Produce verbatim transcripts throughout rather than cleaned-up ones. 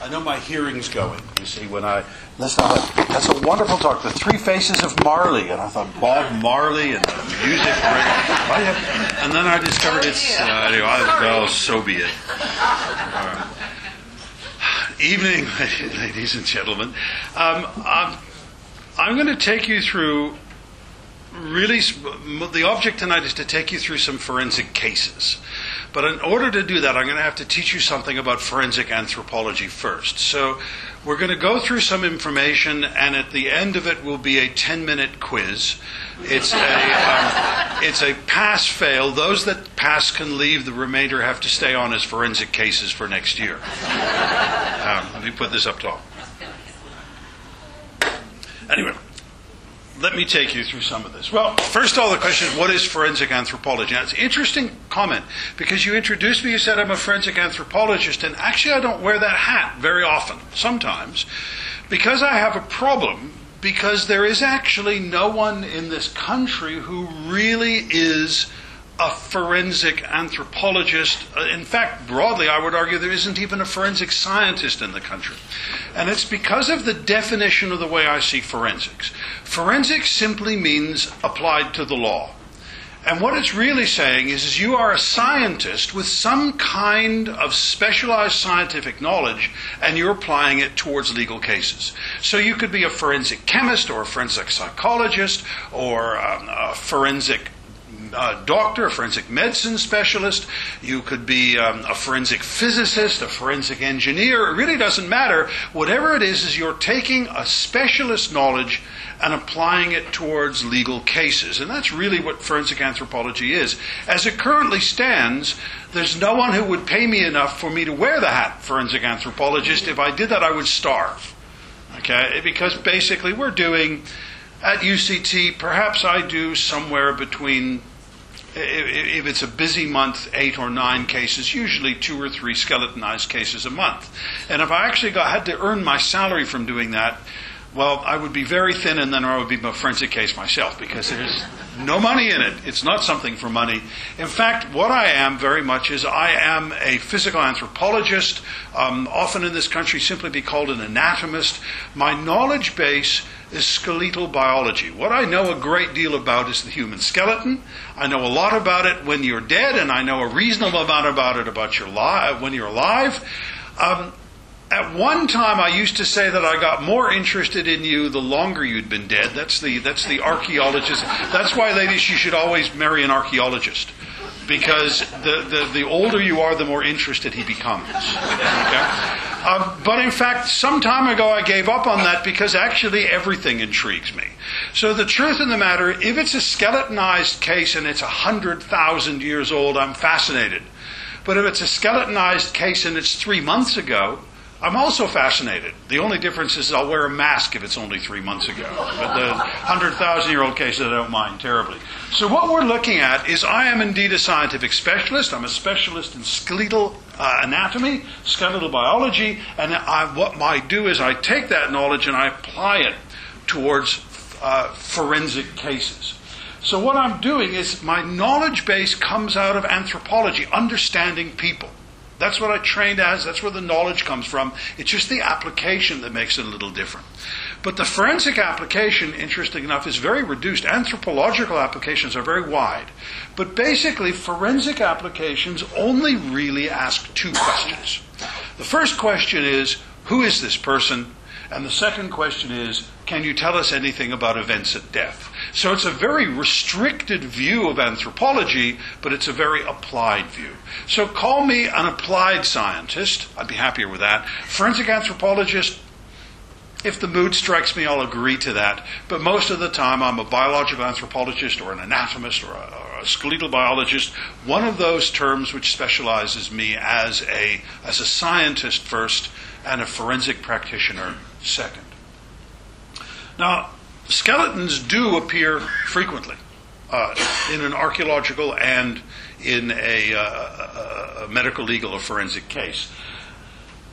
I know my hearing's going, you see, when I listen. I thought, that's a wonderful talk, The Three Faces of Marley. And I thought, Bob Marley and the music. And then I discovered it's, uh, anyway, well, so be it. Uh, evening, ladies and gentlemen. Um, I'm, I'm going to take you through, really, the object tonight is to take you through some forensic cases. But in order to do that, I'm going to have to teach you something about forensic anthropology first. So we're going to go through some information, and at the end of it will be a ten-minute quiz. It's a, um, it's a pass-fail. Those that pass can leave. The remainder have to stay on as forensic cases for next year. Um, let me put this up top. Anyway. Let me take you through some of this. Well, first of all, the question is, what is forensic anthropology? Now, it's an interesting comment, because you introduced me, you said I'm a forensic anthropologist, and actually I don't wear that hat very often, sometimes, because I have a problem, because there is actually no one in this country who really is a forensic anthropologist. In fact, broadly, I would argue there isn't even a forensic scientist in the country. And it's because of the definition of the way I see forensics. Forensics simply means applied to the law. And what it's really saying is, is you are a scientist with some kind of specialized scientific knowledge, and you're applying it towards legal cases. So you could be a forensic chemist, or a forensic psychologist, or um, a forensic Uh, doctor, a forensic medicine specialist. You could be um, a forensic physicist, a forensic engineer. It really doesn't matter. Whatever it is, is you're taking a specialist knowledge and applying it towards legal cases. And that's really what forensic anthropology is. As it currently stands, there's no one who would pay me enough for me to wear the hat forensic anthropologist. If I did that, I would starve. Okay? Because basically we're doing, at U C T, perhaps I do somewhere between, if it's a busy month, eight or nine cases, usually two or three skeletonized cases a month. And if I actually got, had to earn my salary from doing that, well, I would be very thin, and then I would be a forensic case myself, because there's no money in it. It's not something for money. In fact, what I am very much is I am a physical anthropologist, um, often in this country simply be called an anatomist. My knowledge base is skeletal biology. What I know a great deal about is the human skeleton. I know a lot about it when you're dead, and I know a reasonable amount about it about your li- when you're alive. Um, At one time, I used to say that I got more interested in you the longer you'd been dead. That's the that's the archaeologist. That's why, ladies, you should always marry an archaeologist, because the, the, the older you are, the more interested he becomes. Okay? Um, but in fact, some time ago, I gave up on that, because actually everything intrigues me. So the truth of the matter, if it's a skeletonized case and it's one hundred thousand years old, I'm fascinated. But if it's a skeletonized case and it's three months ago, I'm also fascinated. The only difference is I'll wear a mask if it's only three months ago. But the one hundred thousand year old cases, I don't mind terribly. So what we're looking at is, I am indeed a scientific specialist. I'm a specialist in skeletal uh, anatomy, skeletal biology, and I, what I do is I take that knowledge and I apply it towards uh, forensic cases. So what I'm doing is, my knowledge base comes out of anthropology, understanding people. That's what I trained as. That's where the knowledge comes from. It's just the application that makes it a little different. But the forensic application, interesting enough, is very reduced. Anthropological applications are very wide. But basically, forensic applications only really ask two questions. The first question is, who is this person? And the second question is, can you tell us anything about events at death? So it's a very restricted view of anthropology, but it's a very applied view. So call me an applied scientist. I'd be happier with that. Forensic anthropologist, if the mood strikes me, I'll agree to that. But most of the time, I'm a biological anthropologist, or an anatomist, or a, or a skeletal biologist. One of those terms which specializes me as a as a scientist first, and a forensic practitioner second. Now, skeletons do appear frequently uh, in an archaeological and in a, uh, a medical, legal, or forensic case.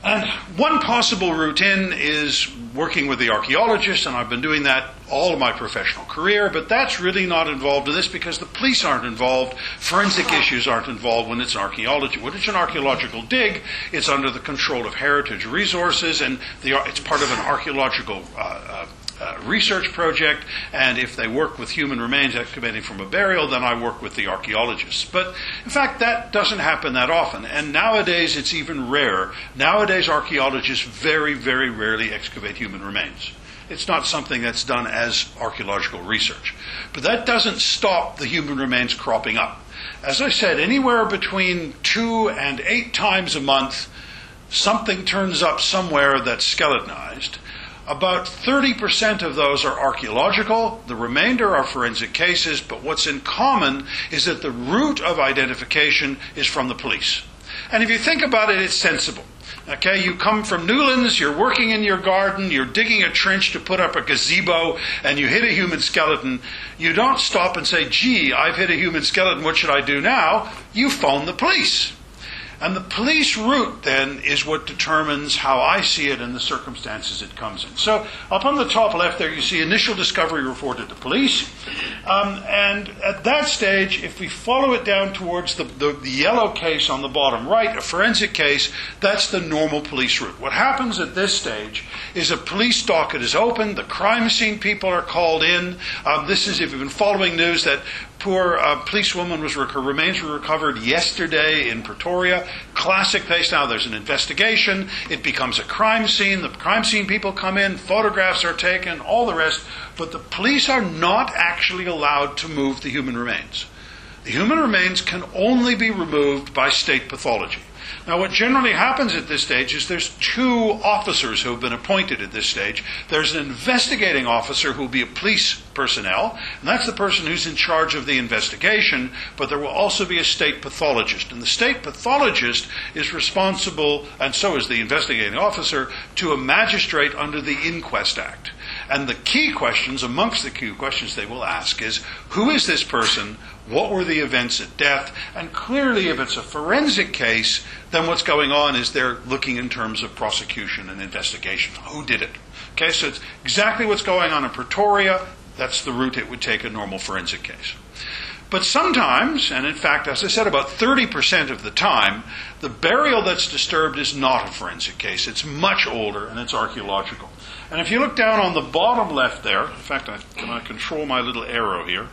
And one possible route in is working with the archaeologist, and I've been doing that all of my professional career, but that's really not involved in this because the police aren't involved, forensic issues aren't involved when it's archaeology. When it's an archaeological dig, it's under the control of heritage resources, and the, it's part of an archaeological uh, uh, Uh, research project, and if they work with human remains excavating from a burial, then I work with the archaeologists. But in fact, that doesn't happen that often, and nowadays it's even rarer. Nowadays archaeologists very, very rarely excavate human remains. It's not something that's done as archaeological research. But that doesn't stop the human remains cropping up. As I said, anywhere between two and eight times a month, something turns up somewhere that's skeletonized. About thirty percent of those are archaeological, the remainder are forensic cases, but what's in common is that the route of identification is from the police. And if you think about it, it's sensible. Okay, you come from Newlands, you're working in your garden, you're digging a trench to put up a gazebo, and you hit a human skeleton. You don't stop and say, gee, I've hit a human skeleton, what should I do now? You phone the police. And the police route, then, is what determines how I see it and the circumstances it comes in. So up on the top left there, you see initial discovery reported to police. Um, and at that stage, if we follow it down towards the, the, the yellow case on the bottom right, a forensic case, that's the normal police route. What happens at this stage is a police docket is opened, the crime scene people are called in. Um, this is, if you've been following news, that poor uh, policewoman was her remains were recovered yesterday in Pretoria. Classic case. Now there's an investigation. It becomes a crime scene. The crime scene people come in. Photographs are taken. All the rest. But the police are not actually allowed to move the human remains. The human remains can only be removed by state pathology. Now, what generally happens at this stage is there's two officers who have been appointed at this stage. There's an investigating officer who will be a police personnel, and that's the person who's in charge of the investigation, but there will also be a state pathologist. And the state pathologist is responsible, and so is the investigating officer, to a magistrate under the Inquest Act. And the key questions, amongst the key questions they will ask is, who is this person? What were the events at death? And clearly, if it's a forensic case, then what's going on is they're looking in terms of prosecution and investigation. Who did it? Okay, so it's exactly what's going on in Pretoria. That's the route it would take a normal forensic case. But sometimes, and in fact, as I said, about thirty percent of the time, the burial that's disturbed is not a forensic case. It's much older, and it's archaeological. And if you look down on the bottom left there, in fact, I, can I control my little arrow here?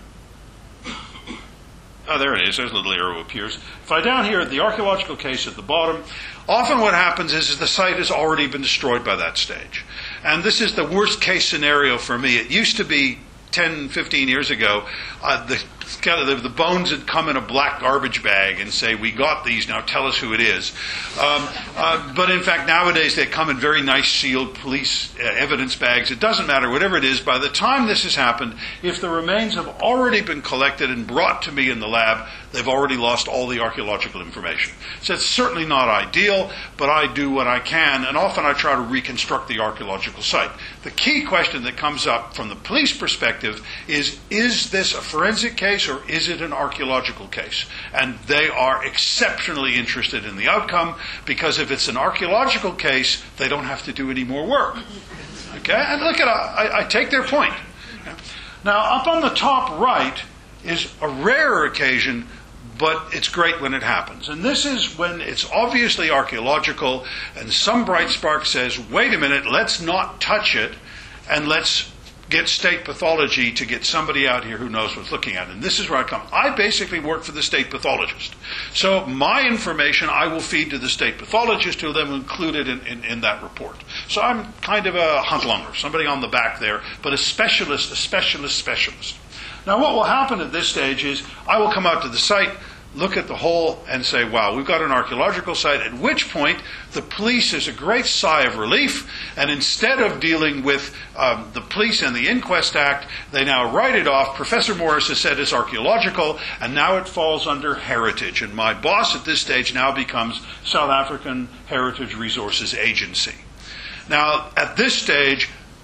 Oh, there it is. There's a little arrow appears. If I down here, the archaeological case at the bottom, often what happens is, is the site has already been destroyed by that stage. And this is the worst case scenario for me. It used to be ten, fifteen years ago, uh, the, the bones would come in a black garbage bag and say, we got these, now tell us who it is. Um, uh, but in fact, nowadays they come in very nice sealed police uh, evidence bags. It doesn't matter, whatever it is. By the time this has happened, if the remains have already been collected and brought to me in the lab, they've already lost all the archaeological information. So it's certainly not ideal, but I do what I can, and often I try to reconstruct the archaeological site. The key question that comes up from the police perspective is, is this a forensic case or is it an archaeological case? And they are exceptionally interested in the outcome, because if it's an archaeological case, they don't have to do any more work. Okay? And look at, I, I take their point. Now, up on the top right is a rare occasion, but it's great when it happens. And this is when it's obviously archaeological, and some bright spark says, wait a minute, let's not touch it, and let's get state pathology to get somebody out here who knows what's looking at it. And this is where I come. I basically work for the state pathologist. So my information I will feed to the state pathologist, who then will include it in, in, in that report. So I'm kind of a huntlunger, somebody on the back there, but a specialist, a specialist, specialist. Now what will happen at this stage is I will come out to the site, look at the whole, and say, wow, we've got an archaeological site, at which point the police is a great sigh of relief, and instead of dealing with um, the police and the Inquest Act, they now write it off. Professor Morris has said it's archaeological, and now it falls under heritage. And my boss at this stage now becomes South African Heritage Resources Agency. Now, at this stage,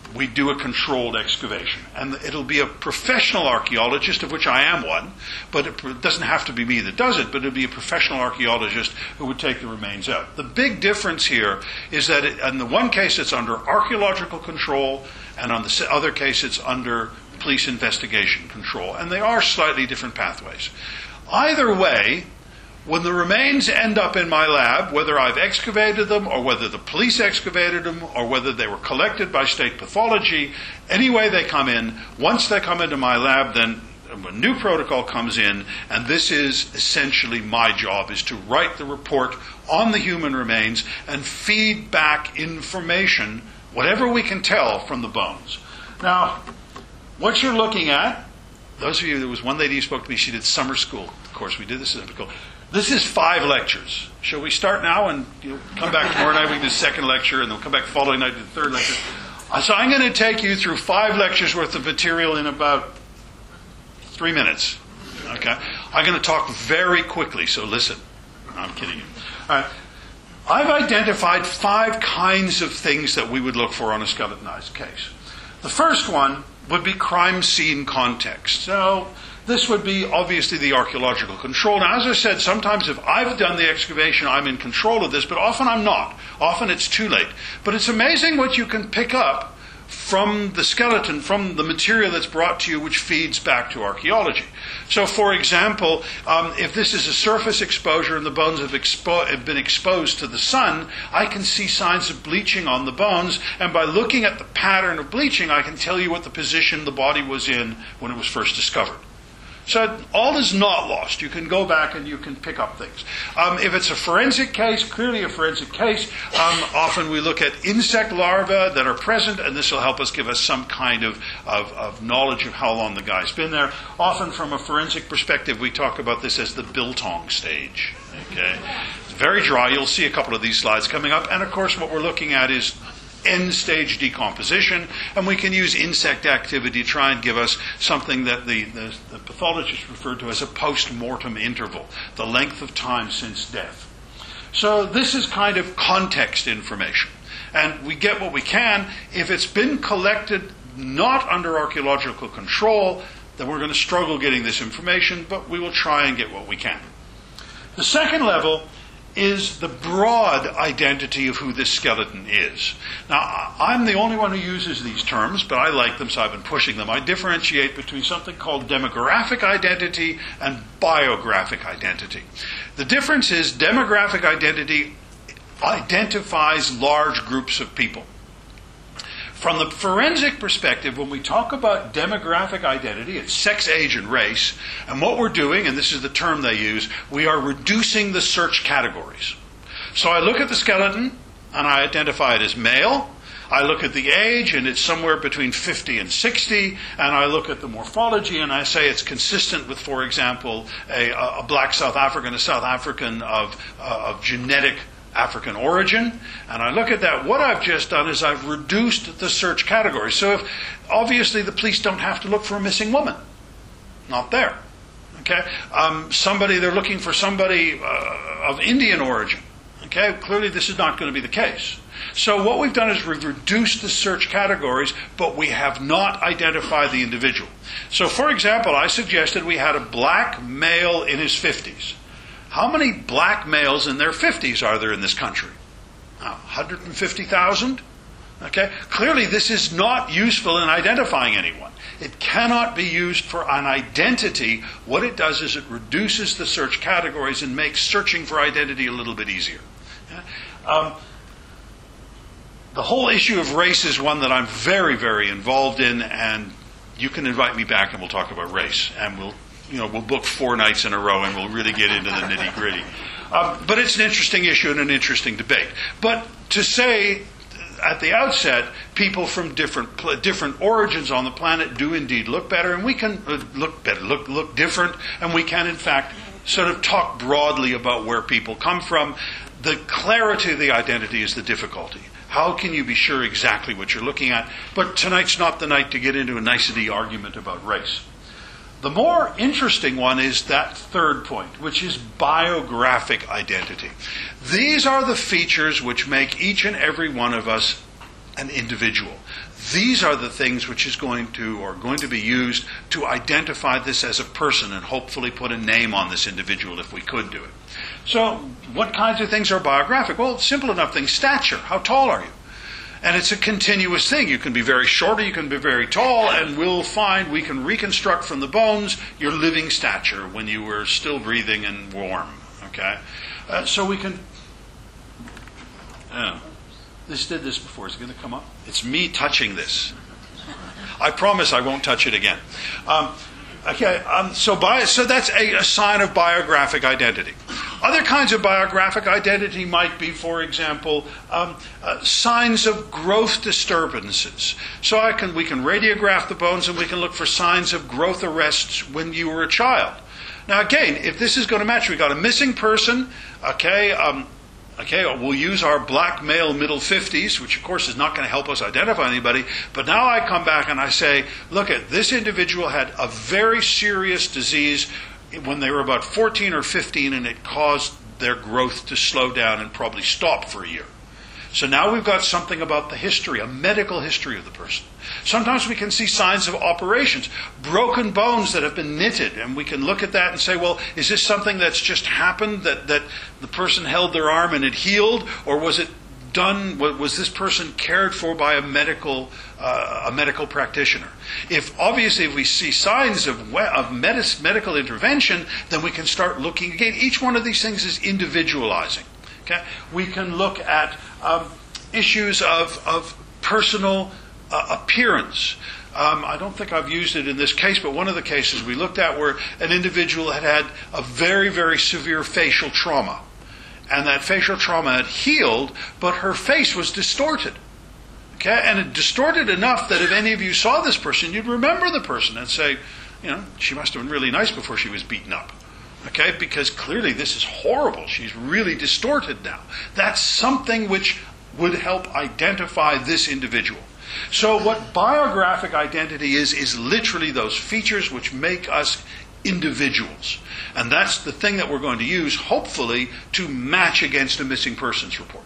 we do a controlled excavation. And it'll be a professional archaeologist, of which I am one, but it doesn't have to be me that does it, but it'll be a professional archaeologist who would take the remains out. The big difference here is that it, in the one case it's under archaeological control, and on the other case it's under police investigation control. And they are slightly different pathways. Either way, when the remains end up in my lab, whether I've excavated them or whether the police excavated them or whether they were collected by state pathology, any way they come in, once they come into my lab, then a new protocol comes in, and this is essentially my job, is to write the report on the human remains and feed back information, whatever we can tell, from the bones. Now, what you're looking at, those of you, there was one lady who spoke to me, she did summer school. Of course, we did this. This is five lectures. Shall we start now and you know, come back tomorrow night? We can do the second lecture, and then we'll come back the following night to the third lecture. So I'm going to take you through five lectures worth of material in about three minutes. Okay? I'm going to talk very quickly, so listen. No, I'm kidding you. All right. I've identified five kinds of things that we would look for on a skeletonized case. The first one would be crime scene context. So this would be obviously the archaeological control. Now, as I said, sometimes if I've done the excavation, I'm in control of this, but often I'm not. Often it's too late. But it's amazing what you can pick up from the skeleton, from the material that's brought to you, which feeds back to archaeology. So, for example, um, if this is a surface exposure and the bones have, expo- have been exposed to the sun, I can see signs of bleaching on the bones, and by looking at the pattern of bleaching, I can tell you what the position the body was in when it was first discovered. So all is not lost. You can go back and you can pick up things. Um, if it's a forensic case, clearly a forensic case, um, often we look at insect larvae that are present, and this will help us give us some kind of, of, of knowledge of how long the guy's been there. Often from a forensic perspective, we talk about this as the biltong stage. Okay, it's very dry. You'll see a couple of these slides coming up. And of course, what we're looking at is end-stage decomposition, and we can use insect activity to try and give us something that the, the, the pathologist referred to as a post-mortem interval, the length of time since death. So this is kind of context information, and we get what we can. If it's been collected not under archaeological control, then we're going to struggle getting this information, but we will try and get what we can. The second level is the broad identity of who this skeleton is. Now, I'm the only one who uses these terms, but I like them, so I've been pushing them. I differentiate between something called demographic identity and biographic identity. The difference is demographic identity identifies large groups of people. From the forensic perspective, when we talk about demographic identity, it's sex, age, and race. And what we're doing, and this is the term they use, we are reducing the search categories. So I look at the skeleton, and I identify it as male. I look at the age, and it's somewhere between fifty and sixty. And I look at the morphology, and I say it's consistent with, for example, a, a black South African, a South African of, uh, of genetic African origin, and I look at that. What I've just done is I've reduced the search category. So if, obviously the police don't have to look for a missing woman. Not there. Okay? Um, somebody, they're looking for somebody uh, of Indian origin. Okay? Clearly this is not going to be the case. So what we've done is we've reduced the search categories, but we have not identified the individual. So for example, I suggested we had a black male in his fifties. How many black males in their fifties are there in this country? Uh, one hundred fifty thousand? Okay? Clearly this is not useful in identifying anyone. It cannot be used for an identity. What it does is it reduces the search categories and makes searching for identity a little bit easier. Yeah? Um, the whole issue of race is one that I'm very, very involved in, and you can invite me back and we'll talk about race, and we'll You know, we'll book four nights in a row and we'll really get into the nitty-gritty. Um, but it's an interesting issue and an interesting debate. But to say at the outset, people from different different origins on the planet do indeed look better, and we can uh, look better, look look different, and we can in fact sort of talk broadly about where people come from. The clarity of the identity is the difficulty. How can you be sure exactly what you're looking at? But tonight's not the night to get into a nicety argument about race. The more interesting one is that third point, which is biographic identity. These are the features which make each and every one of us an individual. These are the things which is going to, or going to be used to identify this as a person and hopefully put a name on this individual if we could do it. So, what kinds of things are biographic? Well, simple enough things. Stature. How tall are you? And it's a continuous thing. You can be very short or you can be very tall, and we'll find we can reconstruct from the bones your living stature when you were still breathing and warm. Okay? Uh, so we can... Uh, this did this before. Is it going to come up? It's me touching this. I promise I won't touch it again. Um, okay, um, so, bi- so that's a, a sign of biographic identity. Other kinds of biographic identity might be, for example, um, uh, signs of growth disturbances. So I can, we can radiograph the bones and we can look for signs of growth arrests when you were a child. Now again, if this is going to match, we've got a missing person, okay, um, okay, we'll use our black male middle fifties, which of course is not going to help us identify anybody, but now I come back and I say, look at this individual had a very serious disease when they were about fourteen or fifteen, and it caused their growth to slow down and probably stop for a year. So now we've got something about the history, a medical history of the person. Sometimes we can see signs of operations, broken bones that have been knitted, and we can look at that and say, well, is this something that's just happened, that, that the person held their arm and it healed, or was it done, was this person cared for by a medical uh, a medical practitioner? If obviously if we see signs of of medis, medical intervention, then we can start looking again. Each one of these things is individualizing. Okay, we can look at um, issues of of personal uh, appearance. Um, I don't think I've used it in this case, but one of the cases we looked at where an individual had had a very very severe facial trauma. And that facial trauma had healed, but her face was distorted. Okay? And it distorted enough that if any of you saw this person, you'd remember the person and say, you know, she must have been really nice before she was beaten up. Okay? Because clearly this is horrible. She's really distorted now. That's something which would help identify this individual. So what biographic identity is, is literally those features which make us individuals. And that's the thing that we're going to use, hopefully, to match against a missing persons report.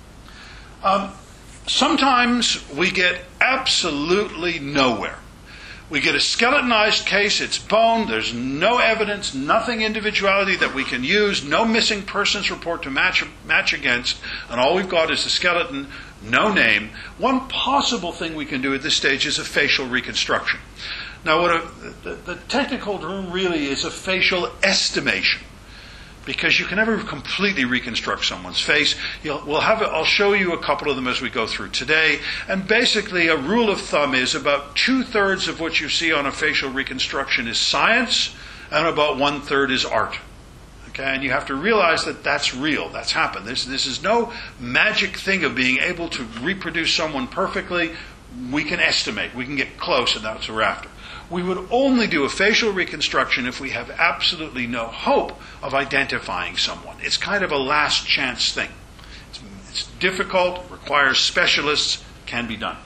Um, sometimes we get absolutely nowhere. We get a skeletonized case, it's bone, there's no evidence, nothing individuality that we can use, no missing persons report to match, match against, and all we've got is a skeleton, no name. One possible thing we can do at this stage is a facial reconstruction. Now, what a, the, the technical term really is a facial estimation, because you can never completely reconstruct someone's face. You'll, we'll have, I'll show you a couple of them as we go through today. And basically, a rule of thumb is about two-thirds of what you see on a facial reconstruction is science, and about one-third is art. Okay, and you have to realize that that's real. That's happened. This, this is no magic thing of being able to reproduce someone perfectly. We can estimate. We can get close, and that's what we're after. We would only do a facial reconstruction if we have absolutely no hope of identifying someone. It's kind of a last chance thing. It's, it's difficult, requires specialists, can be done.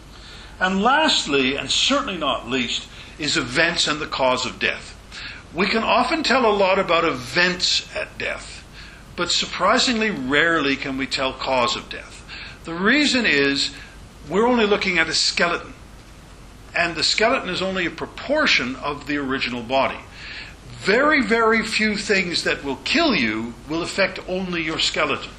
And lastly, and certainly not least, is events and the cause of death. We can often tell a lot about events at death, but surprisingly rarely can we tell cause of death. The reason is we're only looking at a skeleton. And the skeleton is only a proportion of the original body. Very, very few things that will kill you will affect only your skeleton.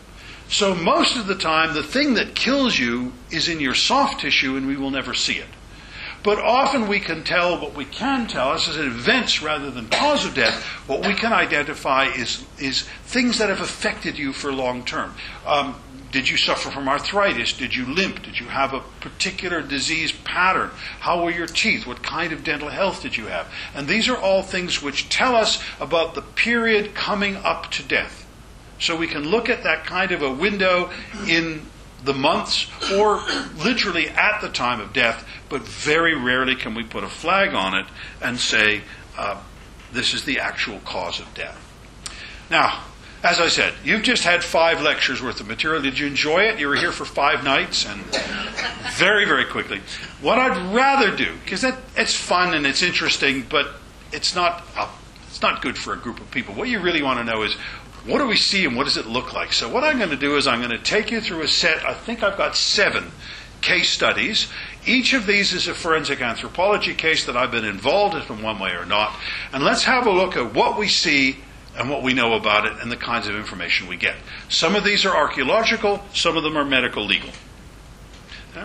So most of the time, the thing that kills you is in your soft tissue and we will never see it. But often we can tell, what we can tell, this is events rather than cause of death, what we can identify is, is things that have affected you for long term. Um, Did you suffer from arthritis? Did you limp? Did you have a particular disease pattern? How were your teeth? What kind of dental health did you have? And these are all things which tell us about the period coming up to death. So we can look at that kind of a window in the months or literally at the time of death, but very rarely can we put a flag on it and say, uh, this is the actual cause of death. Now, as I said, you've just had five lectures worth of material. Did you enjoy it? You were here for five nights, and very, very quickly. What I'd rather do, because that it's fun and it's interesting, but it's not a, it's not good for a group of people. What you really want to know is, what do we see and what does it look like? So what I'm going to do is I'm going to take you through a set, I think I've got seven case studies. Each of these is a forensic anthropology case that I've been involved in one way or not. And let's have a look at what we see and what we know about it and the kinds of information we get. Some of these are archaeological, some of them are medical legal. Okay.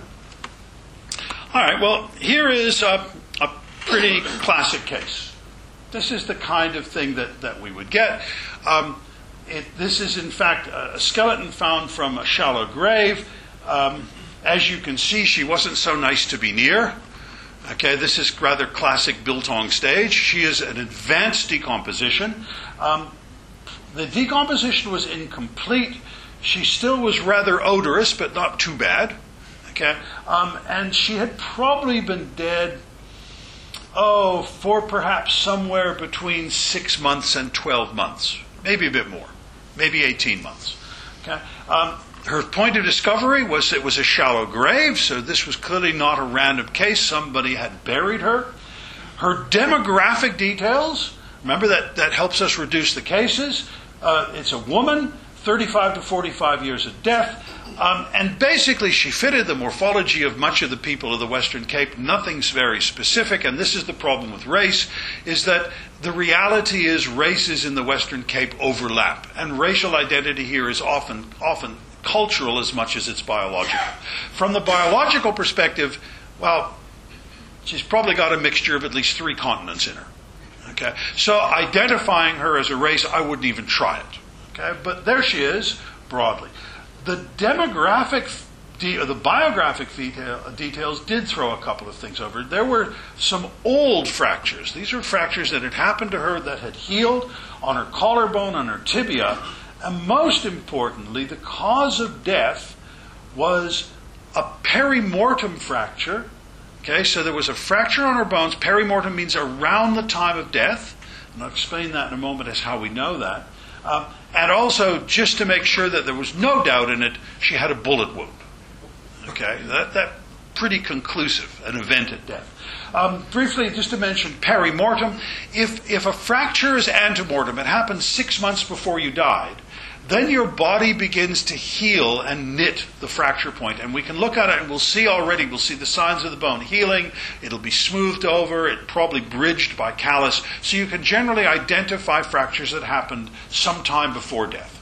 All right, well, here is a, a pretty classic case. This is the kind of thing that, that we would get. Um, it, this is, in fact, a skeleton found from a shallow grave. Um, as you can see, she wasn't so nice to be near. Okay, this is rather classic biltong stage. She is an advanced decomposition. Um, the decomposition was incomplete. She still was rather odorous, but not too bad. Okay, um, and she had probably been dead, oh, for perhaps somewhere between six months and twelve months, maybe a bit more, maybe eighteen months. Okay, um, her point of discovery was it was a shallow grave, so this was clearly not a random case. Somebody had buried her. Her demographic details, remember that, that helps us reduce the cases. Uh, it's a woman, thirty-five to forty-five years of death. Um, and basically she fitted the morphology of much of the people of the Western Cape. Nothing's very specific, and this is the problem with race, is that the reality is races in the Western Cape overlap. And racial identity here is often often cultural as much as it's biological. From the biological perspective, well, she's probably got a mixture of at least three continents in her. Okay, so identifying her as a race, I wouldn't even try it. Okay, but there she is, broadly. The demographic, de- or the biographic detail, details did throw a couple of things over. There were some old fractures. These were fractures that had happened to her that had healed on her collarbone, on her tibia, and most importantly, the cause of death was a perimortem fracture. Okay, so there was a fracture on her bones. Perimortem means around the time of death. And I'll explain that in a moment as how we know that. Um, and also, just to make sure that there was no doubt in it, she had a bullet wound. Okay, that that pretty conclusive, an event at death. Um, briefly, just to mention perimortem, if if a fracture is antemortem, it happened six months before you died, then your body begins to heal and knit the fracture point. And we can look at it and we'll see already, we'll see the signs of the bone healing. It'll be smoothed over, it probably bridged by callus. So you can generally identify fractures that happened sometime before death.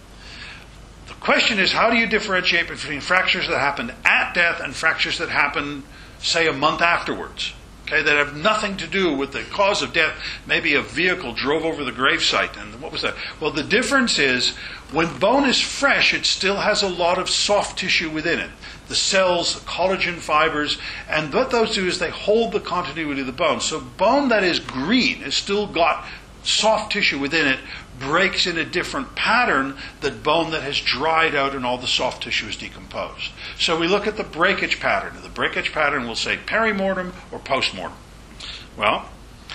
The question is, how do you differentiate between fractures that happened at death and fractures that happened, say, a month afterwards? Okay, that have nothing to do with the cause of death. Maybe a vehicle drove over the gravesite. And what was that? Well, the difference is when bone is fresh, it still has a lot of soft tissue within it. The cells, the collagen fibers, and what those do is they hold the continuity of the bone. So bone that is green has still got soft tissue within it, breaks in a different pattern than bone that has dried out and all the soft tissue is decomposed. So we look at the breakage pattern. The breakage pattern will say perimortem or postmortem. Well,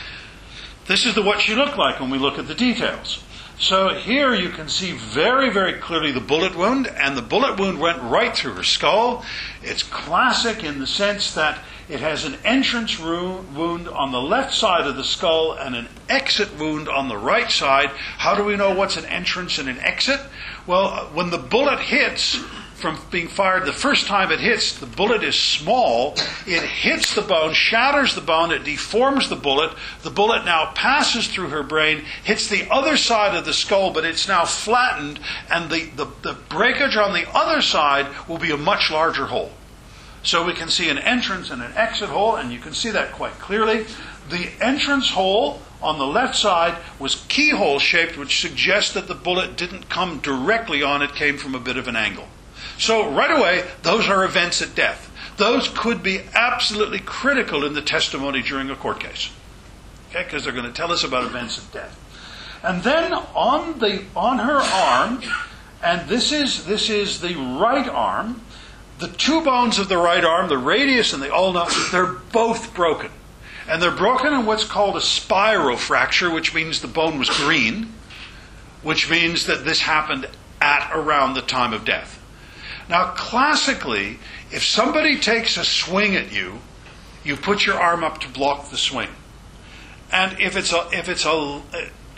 this is the what she looked like when we look at the details. So here you can see very, very clearly the bullet wound, and the bullet wound went right through her skull. It's classic in the sense that it has an entrance wound on the left side of the skull and an exit wound on the right side. How do we know what's an entrance and an exit? Well, when the bullet hits, from being fired the first time it hits, the bullet is small. It hits the bone, shatters the bone, it deforms the bullet. The bullet now passes through her brain, hits the other side of the skull, but it's now flattened, and the, the, the breakage on the other side will be a much larger hole. So we can see an entrance and an exit hole, and you can see that quite clearly. The entrance hole on the left side was keyhole shaped, which suggests that the bullet didn't come directly on, it came from a bit of an angle. So right away, those are events at death. Those could be absolutely critical in the testimony during a court case. Okay, because they're going to tell us about events at death. And then on the on her arm, and this is this is the right arm, the two bones of the right arm, the radius and the ulna, they're both broken. And they're broken in what's called a spirofracture, which means the bone was green, which means that this happened at around the time of death. Now, classically, if somebody takes a swing at you, you put your arm up to block the swing. And if it's a, if it's a,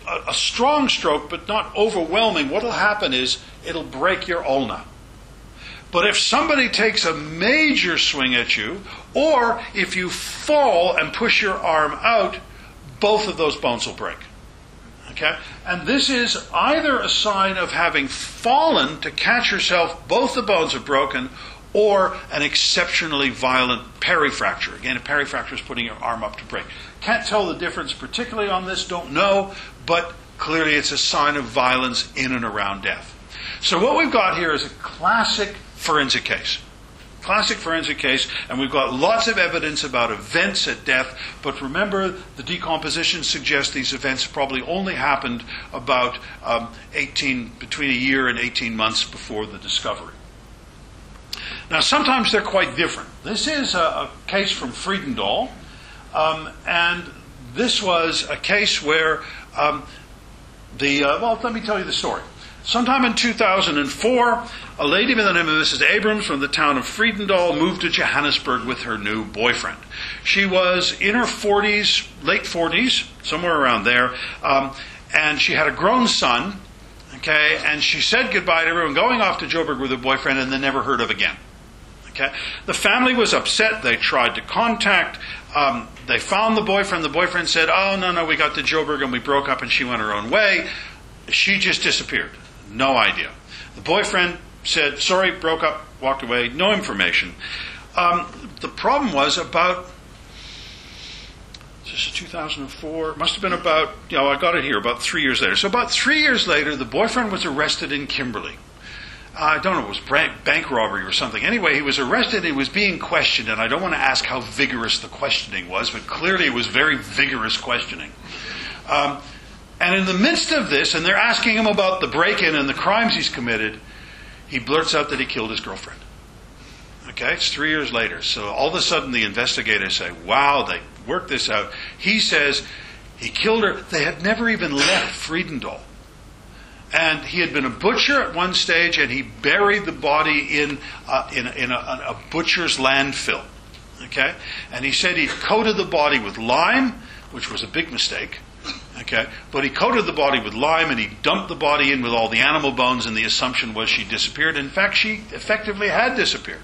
a, a strong stroke, but not overwhelming, what will happen is it'll break your ulna. But if somebody takes a major swing at you, or if you fall and push your arm out, both of those bones will break. Okay? And this is either a sign of having fallen to catch yourself, both the bones are broken, or an exceptionally violent perifracture. Again, a perifracture is putting your arm up to break. Can't tell the difference particularly on this, don't know, but clearly it's a sign of violence in and around death. So what we've got here is a classic forensic case. Classic forensic case, and we've got lots of evidence about events at death, but remember, the decomposition suggests these events probably only happened about um, eighteen, between a year and eighteen months before the discovery. Now, sometimes they're quite different. This is a, a case from Fredendall, um, and this was a case where um, the, uh, well, let me tell you the story. Sometime in two thousand four, a lady by the name of Missus Abrams from the town of Fredendall moved to Johannesburg with her new boyfriend. She was in her forties, late forties, somewhere around there, um, and she had a grown son, okay, and she said goodbye to everyone, going off to Joburg with her boyfriend, and then never heard of again. Okay. The family was upset. They tried to contact. Um, they found the boyfriend. The boyfriend said, oh, no, no, we got to Joburg and we broke up and she went her own way. She just disappeared. No idea. The boyfriend said, sorry, broke up, walked away, no information. Um, the problem was about, this is two thousand four, must have been about, you know, I got it here, about three years later. So about three years later, the boyfriend was arrested in Kimberley. I don't know, it was bank robbery or something. Anyway, he was arrested and he was being questioned, and I don't want to ask how vigorous the questioning was, but clearly it was very vigorous questioning. Um, and in the midst of this, and they're asking him about the break-in and the crimes he's committed, he blurts out that he killed his girlfriend. Okay, it's three years later. So all of a sudden the investigators say, wow, they worked this out. He says he killed her. They had never even left Fredendall. And he had been a butcher at one stage, and he buried the body in uh, in, in a, a butcher's landfill. Okay, and he said he coated the body with lime, which was a big mistake. Okay, but he coated the body with lime, and he dumped the body in with all the animal bones, and the assumption was she disappeared. In fact, she effectively had disappeared,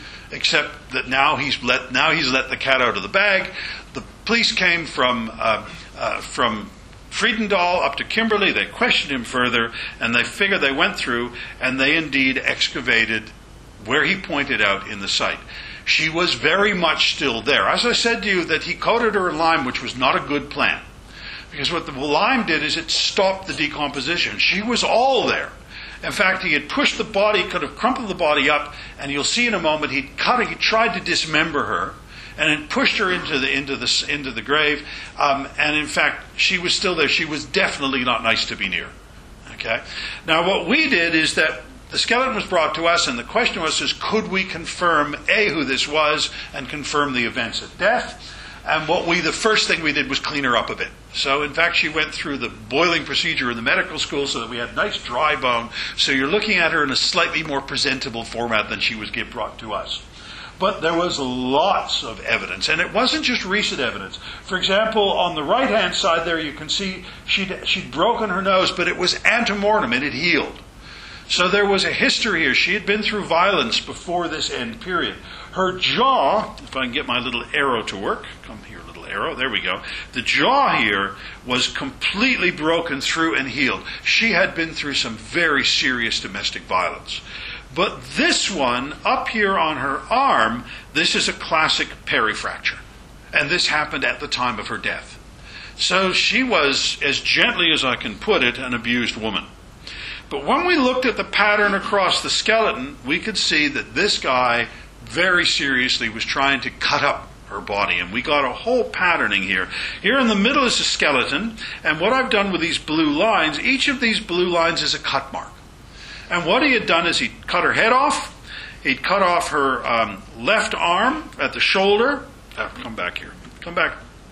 except that now he's let now he's let the cat out of the bag. The police came from uh, uh, from. Fredendall up to Kimberley. They questioned him further, and they figured they went through, and they indeed excavated where he pointed out in the site. She was very much still there. As I said to you, that he coated her in lime, which was not a good plan, because what the lime did is it stopped the decomposition. She was all there. In fact, he had pushed the body, could have crumpled the body up, and you'll see in a moment he cut her. He tried to dismember her, and it pushed her into the into the into the grave. Um, and in fact, she was still there. She was definitely not nice to be near. Okay. Now, what we did is that the skeleton was brought to us, and the question was: is could we confirm a who this was and confirm the events of death? And what we the first thing we did was clean her up a bit. So, in fact, she went through the boiling procedure in the medical school, so that we had nice dry bone. So you're looking at her in a slightly more presentable format than she was brought to us. But there was lots of evidence, and it wasn't just recent evidence. For example, on the right-hand side there, you can see she'd, she'd broken her nose, but it was antemortem, it had healed. So there was a history here. She had been through violence before this end period. Her jaw, if I can get my little arrow to work, come here, little arrow, there we go. The jaw here was completely broken through and healed. She had been through some very serious domestic violence. But this one, up here on her arm, this is a classic perifracture. And this happened at the time of her death. So she was, as gently as I can put it, an abused woman. But when we looked at the pattern across the skeleton, we could see that this guy very seriously was trying to cut up her body. And we got a whole patterning here. Here in the middle is a skeleton. And what I've done with these blue lines, each of these blue lines is a cut mark. And what he had done is he'd cut her head off, he'd cut off her um, left arm at the shoulder. Oh, come back here. Come back.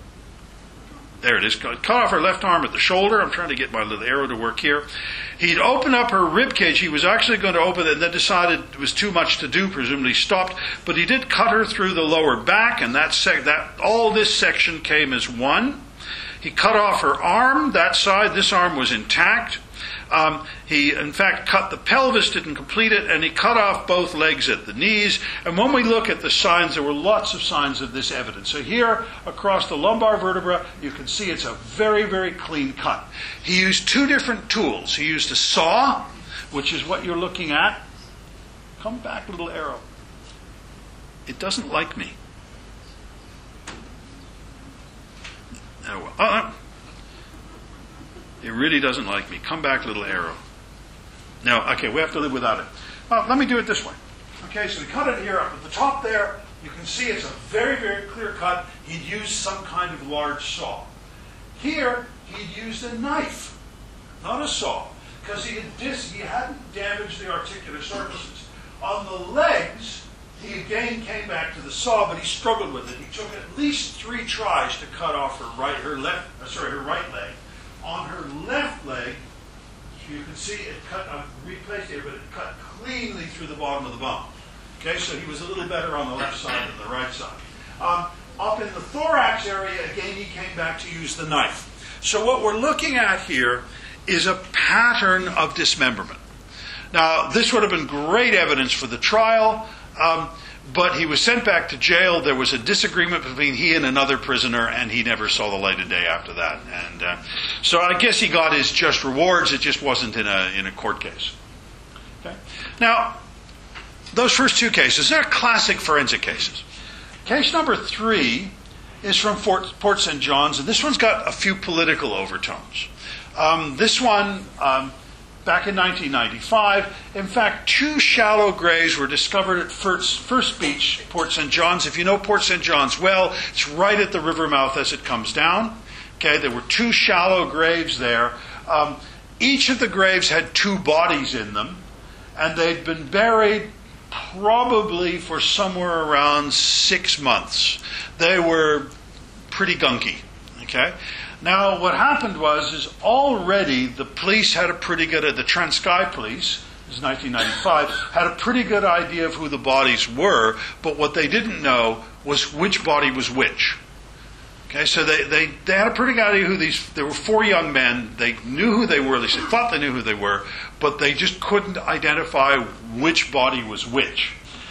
There it is. Cut off her left arm at the shoulder. I'm trying to get my little arrow to work here. He'd open up her rib cage. He was actually going to open it and then decided it was too much to do, presumably stopped. But he did cut her through the lower back, and that sec- that all this section came as one. He cut off her arm, that side. This arm was intact. Um, he, in fact, cut the pelvis, didn't complete it, and he cut off both legs at the knees. And when we look at the signs, there were lots of signs of this evidence. So here, across the lumbar vertebra, you can see it's a very, very clean cut. He used two different tools. He used a saw, which is what you're looking at. Come back, little arrow. It doesn't like me. Oh, well. Uh-uh. It really doesn't like me. Come back, little arrow. No, okay, we have to live without it. Well, let me do it this way. Okay, so we cut it here up at the top there. You can see it's a very, very clear cut. He'd used some kind of large saw. Here, he'd used a knife, not a saw, because he, had dis- he hadn't damaged the articular surfaces. On the legs, he again came back to the saw, but he struggled with it. He took at least three tries to cut off her right, her left, uh, sorry, her right leg. On her left leg, you can see it cut, I've replaced it, but it cut cleanly through the bottom of the bone. Okay, so he was a little better on the left side than the right side. Um, up in the thorax area, again, he came back to use the knife. So what we're looking at here is a pattern of dismemberment. Now, this would have been great evidence for the trial, um, but he was sent back to jail. There was a disagreement between he and another prisoner, and he never saw the light of day after that. And uh, so I guess he got his just rewards. It just wasn't in a in a court case. Okay. Now, those first two cases, they're classic forensic cases. Case number three is from Fort, Port Saint John's, and this one's got a few political overtones. Um, this one... Um, Back in nineteen ninety-five, in fact, two shallow graves were discovered at First, First Beach, Port Saint John's. If you know Port Saint John's well, it's right at the river mouth as it comes down. Okay, there were two shallow graves there. Um, each of the graves had two bodies in them, and they'd been buried probably for somewhere around six months. They were pretty gunky. Okay. Now, what happened was, is already the police had a pretty good, the Transkei police, this is nineteen ninety-five, had a pretty good idea of who the bodies were, but what they didn't know was which body was which. Okay, so they, they, they had a pretty good idea who these, there were four young men, they knew who they were, at least they thought they knew who they were, but they just couldn't identify which body was which.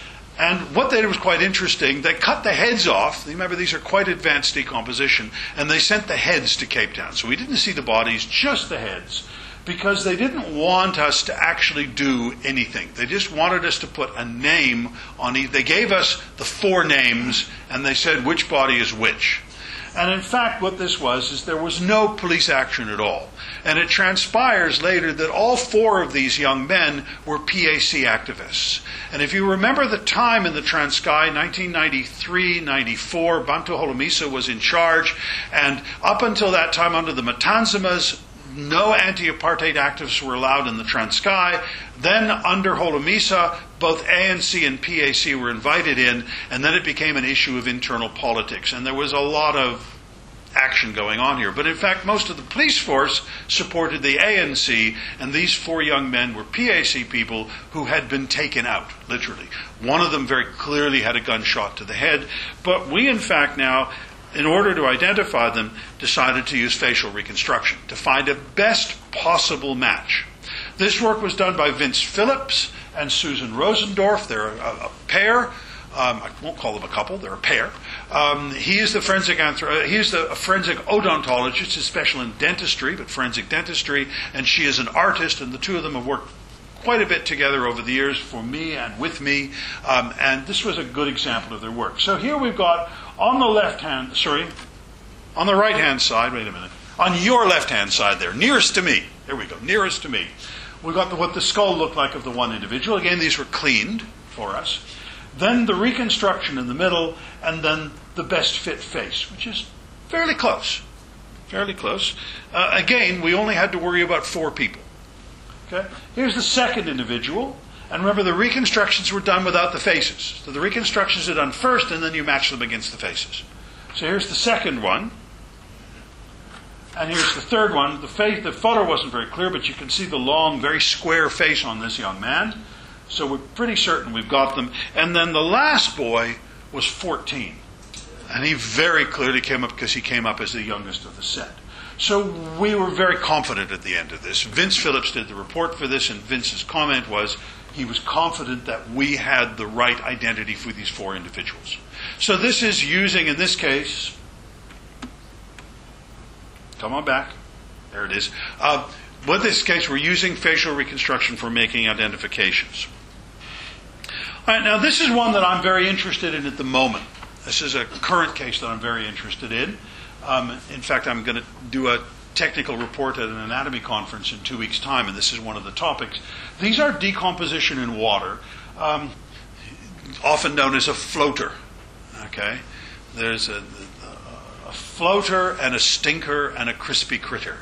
And what they did was quite interesting. They cut the heads off. Remember, these are quite advanced decomposition. And they sent the heads to Cape Town. So we didn't see the bodies, just the heads, because they didn't want us to actually do anything. They just wanted us to put a name on each. They gave us the four names, and they said which body is which. And in fact, what this was is there was no police action at all. And it transpires later that all four of these young men were P A C activists. And if you remember the time in the Transkei, nineteen ninety-three ninety-four, Bantu Holomisa was in charge. And up until that time, under the Matanzamas, no anti-apartheid activists were allowed in the Transkei. Then under Holomisa, both A N C and P A C were invited in, and then it became an issue of internal politics. And there was a lot of action going on here. But in fact, most of the police force supported the A N C, and these four young men were P A C people who had been taken out, literally. One of them very clearly had a gunshot to the head. But we, in fact, now, in order to identify them, decided to use facial reconstruction to find a best possible match. This work was done by Vince Phillips and Susan Rosendorf. They're a, a pair. Um, I won't call them a couple. They're a pair. Um, he is the forensic anthro- he is the forensic odontologist. His special in dentistry, but forensic dentistry, and she is an artist. And the two of them have worked quite a bit together over the years for me and with me. Um, and this was a good example of their work. So here we've got on the left hand, sorry, on the right hand side. Wait a minute. On your left hand side there, nearest to me. There we go. Nearest to me. We've got the, what the skull looked like of the one individual. Again, these were cleaned for us. Then the reconstruction in the middle, and then the best fit face, which is fairly close. Fairly close. Uh, again, we only had to worry about four people. Okay. Here's the second individual. And remember, the reconstructions were done without the faces. So the reconstructions are done first, and then you match them against the faces. So here's the second one. And here's the third one. The face, the photo wasn't very clear, but you can see the long, very square face on this young man. So we're pretty certain we've got them. And then the last boy was fourteen. And he very clearly came up because he came up as the youngest of the set. So we were very confident at the end of this. Vince Phillips did the report for this, and Vince's comment was he was confident that we had the right identity for these four individuals. So this is using, in this case, come on back, there it is. Uh, in this case, we're using facial reconstruction for making identifications. All right, now this is one that I'm very interested in at the moment. This is a current case that I'm very interested in. Um, in fact, I'm going to do a technical report at an anatomy conference in two weeks' time, and this is one of the topics. These are decomposition in water, um, often known as a floater. Okay, there's a, a, a floater and a stinker and a crispy critter,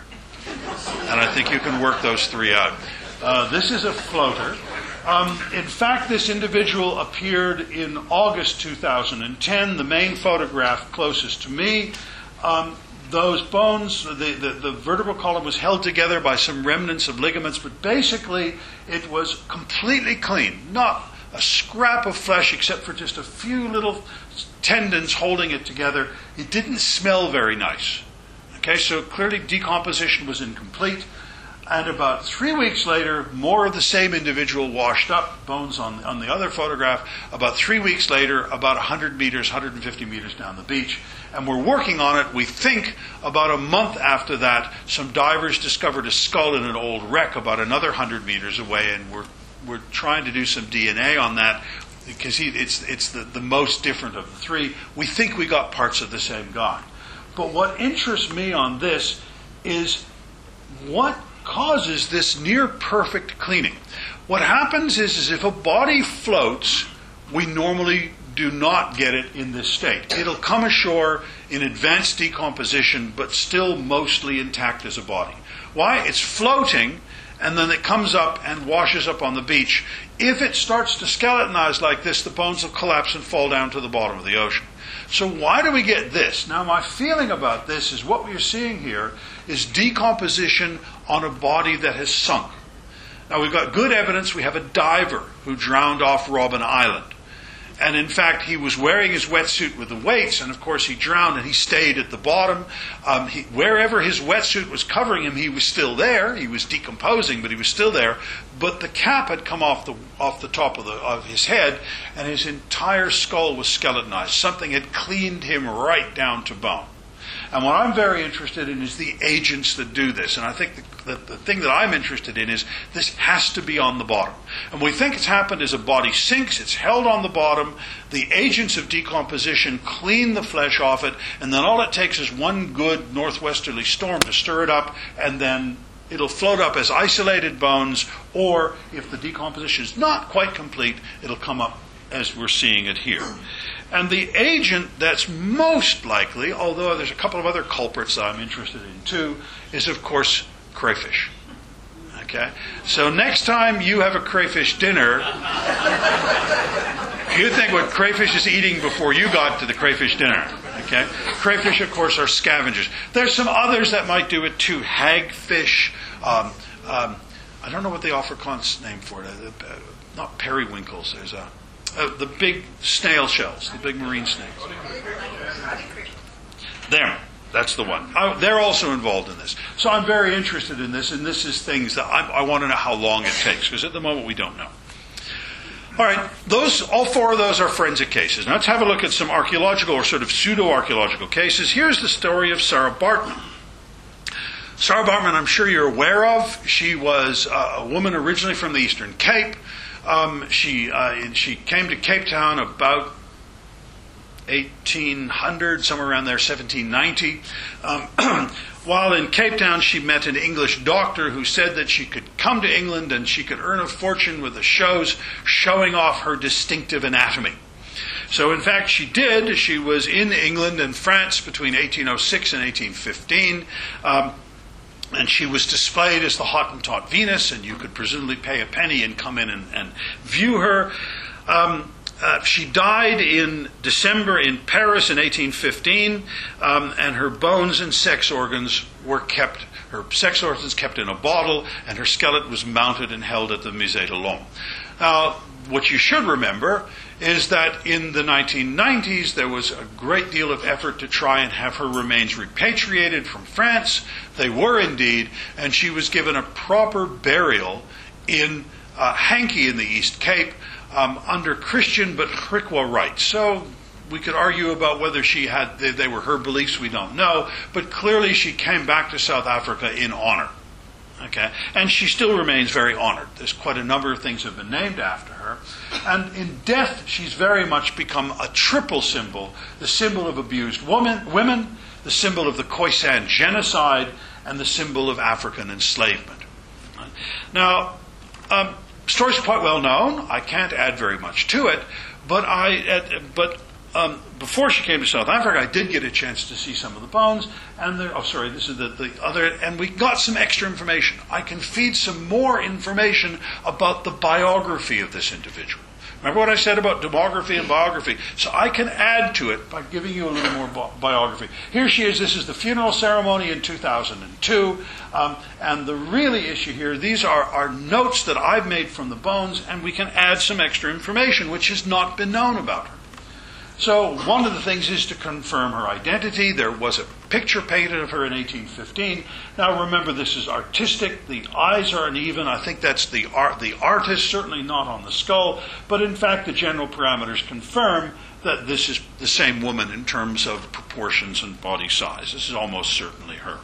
and I think you can work those three out. Uh, this is a floater. Um, in fact, this individual appeared in August two thousand ten, the main photograph closest to me. Um, those bones, the, the, the vertebral column was held together by some remnants of ligaments, but basically it was completely clean. Not a scrap of flesh except for just a few little tendons holding it together. It didn't smell very nice. Okay, so clearly decomposition was incomplete. And about three weeks later, more of the same individual washed up, bones on, on the other photograph. About three weeks later, about one hundred meters, one hundred fifty meters down the beach. And we're working on it. We think about a month after that, some divers discovered a skull in an old wreck about another one hundred meters away, and we're we're trying to do some D N A on that because he, it's it's the, the most different of the three. We think we got parts of the same guy. But what interests me on this is what causes this near perfect cleaning. What happens is, is if a body floats, we normally do not get it in this state. It'll come ashore in advanced decomposition, but still mostly intact as a body. Why? It's floating, and then it comes up and washes up on the beach. If it starts to skeletonize like this, the bones will collapse and fall down to the bottom of the ocean. So why do we get this? Now, my feeling about this is what we're seeing here is decomposition on a body that has sunk. Now, we've got good evidence. We have a diver who drowned off Robben Island. And in fact, he was wearing his wetsuit with the weights, and of course he drowned and he stayed at the bottom. Um, he, wherever his wetsuit was covering him, he was still there. He was decomposing, but he was still there. But the cap had come off the off the top of, the, of his head, and his entire skull was skeletonized. Something had cleaned him right down to bone. And what I'm very interested in is the agents that do this. And I think the, the, the thing that I'm interested in is this has to be on the bottom. And we think it's happened as a body sinks, it's held on the bottom, the agents of decomposition clean the flesh off it, and then all it takes is one good northwesterly storm to stir it up, and then it'll float up as isolated bones, or if the decomposition is not quite complete, it'll come up as we're seeing it here. And the agent that's most likely, although there's a couple of other culprits that I'm interested in too, is of course crayfish. Okay? So next time you have a crayfish dinner, you think what crayfish is eating before you got to the crayfish dinner. Okay? Crayfish, of course, are scavengers. There's some others that might do it too. Hagfish. Um, um, I don't know what the Afrikaans name for it. Uh, uh, not periwinkles. There's a... Uh, the big snail shells, the big marine snakes. There, that's the one. I, they're also involved in this. So I'm very interested in this, and this is things that I, I want to know how long it takes, because at the moment we don't know. All right, those, all four of those are forensic cases. Now let's have a look at some archaeological or sort of pseudo-archaeological cases. Here's the story of Sarah Bartman. Sarah Bartman, I'm sure you're aware of. She was uh, a woman originally from the Eastern Cape. Um, she uh, she came to Cape Town about eighteen hundred, somewhere around there, seventeen ninety. Um, while in Cape Town, she met an English doctor who said that she could come to England and she could earn a fortune with the shows showing off her distinctive anatomy. So in fact, she did. She was in England and France between eighteen oh six and eighteen fifteen. Um, And she was displayed as the Hottentot Venus, and you could presumably pay a penny and come in and, and view her. Um, uh, she died in December in Paris in eighteen fifteen, um, and her bones and sex organs were kept, her sex organs kept in a bottle, and her skeleton was mounted and held at the Musée de l'Homme. Now, what you should remember is that in the nineteen nineties there was a great deal of effort to try and have her remains repatriated from France. They were indeed, and she was given a proper burial in uh, Hankey in the East Cape um, under Christian but Chryqua rites. So we could argue about whether she had they, they were her beliefs, we don't know, but clearly she came back to South Africa in honor. Okay, and she still remains very honored. There's quite a number of things that have been named after her. And in death, she's very much become a triple symbol, the symbol of abused woman, women, the symbol of the Khoisan genocide, and the symbol of African enslavement. Now, um, story's quite well known. I can't add very much to it, but I, uh, but Um, before she came to South Africa, I did get a chance to see some of the bones, and the, oh, sorry, this is the, the other, and we got some extra information. I can feed some more information about the biography of this individual. Remember what I said about demography and biography? So I can add to it by giving you a little more bi- biography. Here she is. This is the funeral ceremony in two thousand two, um, and the really issue here, these are, are notes that I've made from the bones, and we can add some extra information which has not been known about her. So one of the things is to confirm her identity. There was a picture painted of her in eighteen fifteen. Now remember, this is artistic. The eyes are uneven. I think that's the art, the artist, certainly not on the skull. But in fact, the general parameters confirm that this is the same woman in terms of proportions and body size. This is almost certainly her.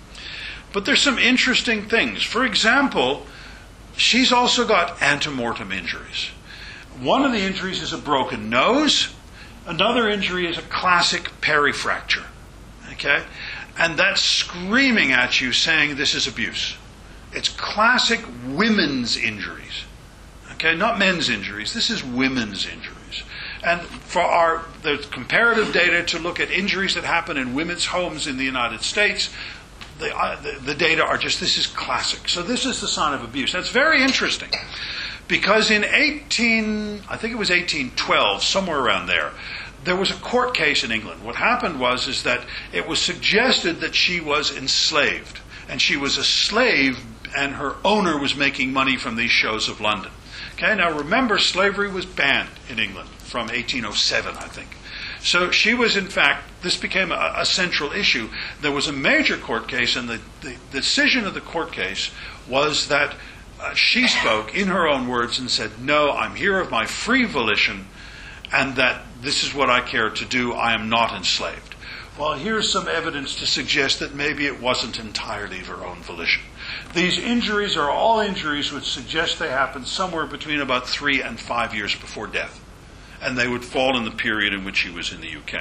But there's some interesting things. For example, she's also got antemortem injuries. One of the injuries is a broken nose. Another injury is a classic perifracture, okay? And that's screaming at you saying this is abuse. It's classic women's injuries, okay? Not men's injuries. This is women's injuries. And for our there's comparative data to look at injuries that happen in women's homes in the United States, the, uh, the, the data are just, this is classic. So this is the sign of abuse. That's very interesting. Because in eighteen, I think it was eighteen twelve, somewhere around there, there was a court case in England. What happened was is that it was suggested that she was enslaved, and she was a slave, and her owner was making money from these shows of London. Okay, now remember, slavery was banned in England from eighteen oh seven, I think. So she was, in fact, this became a, a central issue. There was a major court case, and the, the, the decision of the court case was that Uh, she spoke in her own words and said, no, I'm here of my free volition, and that this is what I care to do. I am not enslaved. Well, here's some evidence to suggest that maybe it wasn't entirely of her own volition. These injuries are all injuries which suggest they happened somewhere between about three and five years before death, and they would fall in the period in which she was in the U K.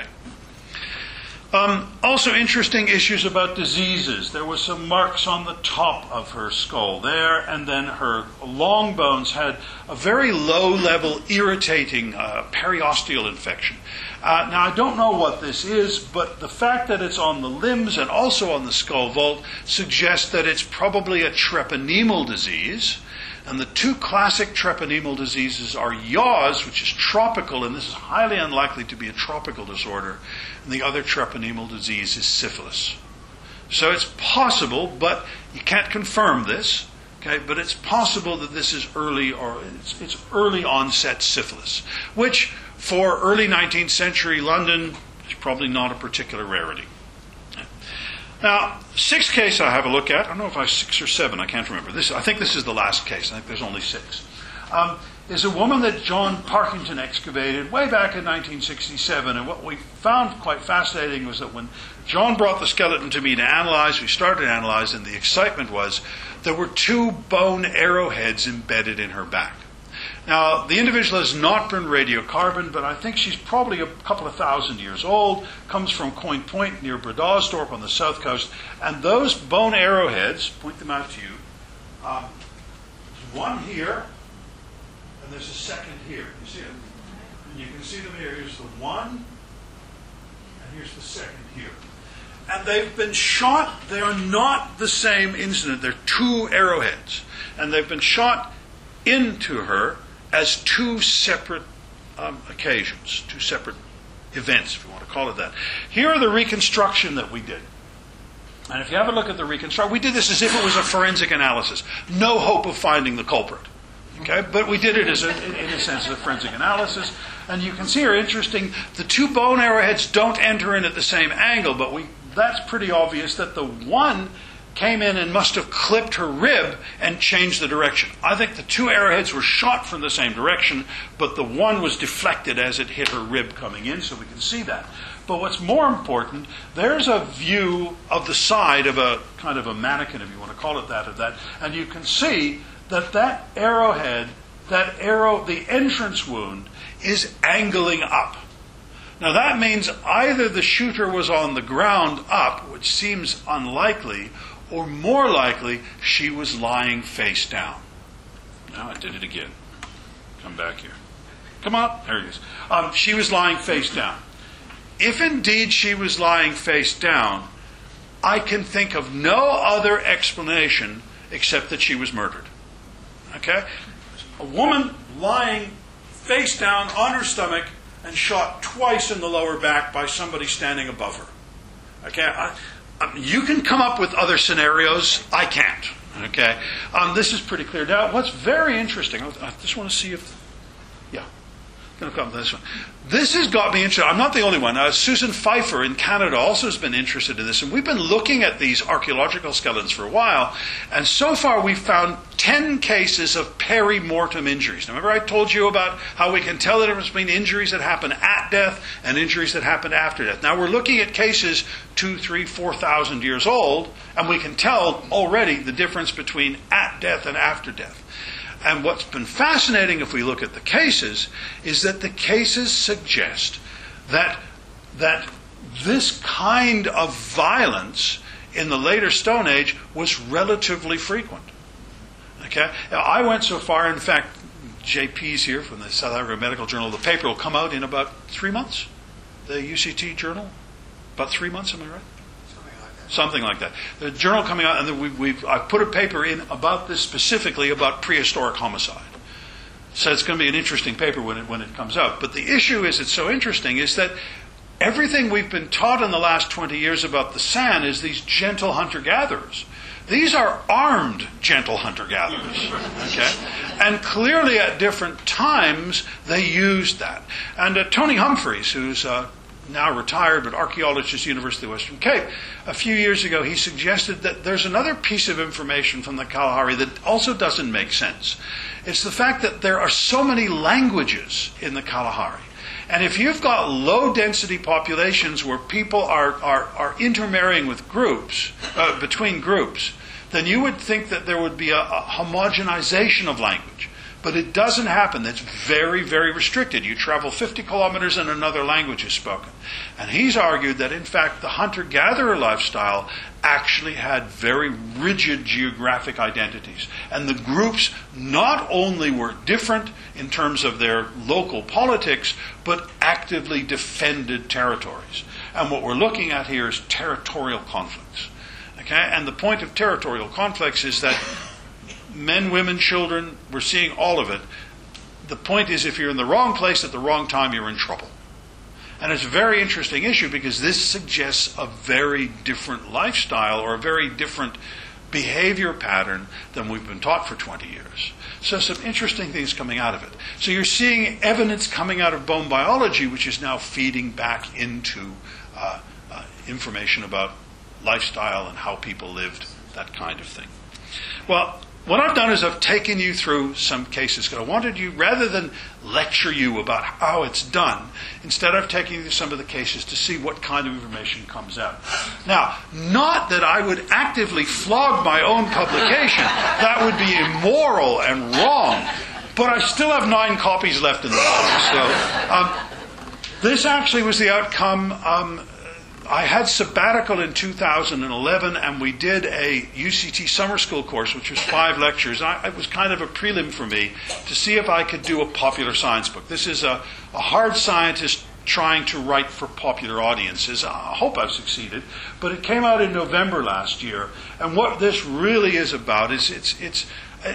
Um, also interesting issues about diseases. There were some marks on the top of her skull there, and then her long bones had a very low-level, irritating uh, periosteal infection. Uh, now, I don't know what this is, but the fact that it's on the limbs and also on the skull vault suggests that it's probably a treponemal disease. And the two classic treponemal diseases are yaws, which is tropical, and this is highly unlikely to be a tropical disorder, and the other treponemal disease is syphilis. So it's possible, but you can't confirm this, okay, but it's possible that this is early or it's, it's early onset syphilis, which for early nineteenth century London is probably not a particular rarity. Now, sixth case I have a look at, I don't know if I have six or seven, I can't remember. This, I think this is the last case, I think there's only six, um, is a woman that John Parkington excavated way back in nineteen sixty-seven. And what we found quite fascinating was that when John brought the skeleton to me to analyze, we started to analyze, and the excitement was there were two bone arrowheads embedded in her back. Now, the individual has not been radiocarbon, but I think she's probably a couple of thousand years old, comes from Coin Point near Bredasdorp on the south coast, and those bone arrowheads, point them out to you, um, there's one here, and there's a second here. You see it? And you can see them here. Here's the one, and here's the second here. And they've been shot, they are not the same incident, they're two arrowheads, and they've been shot into her as two separate um, occasions, two separate events, if you want to call it that. Here are the reconstruction that we did. And if you have a look at the reconstruction, we did this as if it was a forensic analysis. No hope of finding the culprit. Okay, but we did it as a, in a sense, as a forensic analysis, and you can see here, interesting, the two bone arrowheads don't enter in at the same angle, but we that's pretty obvious that the one came in and must have clipped her rib and changed the direction. I think the two arrowheads were shot from the same direction, but the one was deflected as it hit her rib coming in, so we can see that. But what's more important, there's a view of the side of a kind of a mannequin, if you want to call it that, of that, and you can see that that arrowhead, that arrow, the entrance wound, is angling up. Now that means either the shooter was on the ground up, which seems unlikely, or more likely, she was lying face down. Now I did it again. Come back here. Come on. There it is. Um, she was lying face down. If indeed she was lying face down, I can think of no other explanation except that she was murdered. Okay? A woman lying face down on her stomach and shot twice in the lower back by somebody standing above her. Okay? I, um, you can come up with other scenarios. I can't. Okay? Um, this is pretty clear. Now, what's very interesting, I just want to see if... Yeah. I'm going to come to this one. This has got me interested. I'm not the only one. Uh, Susan Pfeiffer in Canada also has been interested in this. And we've been looking at these archaeological skeletons for a while. And so far we've found ten cases of peri-mortem injuries. Now, remember I told you about how we can tell the difference between injuries that happen at death and injuries that happen after death. Now we're looking at cases two, three, four thousand years old. And we can tell already the difference between at death and after death. And what's been fascinating, if we look at the cases, is that the cases suggest that, that this kind of violence in the later Stone Age was relatively frequent. Okay? Now, I went so far, in fact, J P's here from the South African Medical Journal, the paper will come out in about three months. The U C T journal? About three months, am I right? Something like that. The journal coming out, and then we, we've, I've put a paper in about this specifically about prehistoric homicide. So it's going to be an interesting paper when it, when it comes out. But the issue is, it's so interesting, is that everything we've been taught in the last twenty years about the San is these gentle hunter-gatherers. These are armed gentle hunter-gatherers. Okay? And clearly at different times they used that. And uh, Tony Humphreys, who's... Uh, now retired, but archaeologist, University of the Western Cape, a few years ago he suggested that there's another piece of information from the Kalahari that also doesn't make sense. It's the fact that there are so many languages in the Kalahari. And if you've got low-density populations where people are, are, are intermarrying with groups, uh, between groups, then you would think that there would be a, a homogenization of language. But it doesn't happen. That's very, very restricted. You travel fifty kilometers and another language is spoken. And he's argued that, in fact, the hunter-gatherer lifestyle actually had very rigid geographic identities. And the groups not only were different in terms of their local politics, but actively defended territories. And what we're looking at here is territorial conflicts. Okay? And the point of territorial conflicts is that men, women, children, we're seeing all of it. The point is, if you're in the wrong place at the wrong time, you're in trouble. And it's a very interesting issue because this suggests a very different lifestyle or a very different behavior pattern than we've been taught for twenty years. So some interesting things coming out of it. So you're seeing evidence coming out of bone biology, which is now feeding back into uh, uh, information about lifestyle and how people lived, that kind of thing. Well, what I've done is I've taken you through some cases. Because I wanted you, rather than lecture you about how it's done, instead I've taken you through some of the cases to see what kind of information comes out. Now, not that I would actively flog my own publication. That would be immoral and wrong. But I still have nine copies left in the box. So um, this actually was the outcome. Um, I had sabbatical in two thousand eleven, and we did a U C T summer school course, which was five lectures. I, it was kind of a prelim for me to see if I could do a popular science book. This is a, a hard scientist trying to write for popular audiences. I hope I've succeeded. But it came out in November last year, and what this really is about is it's it's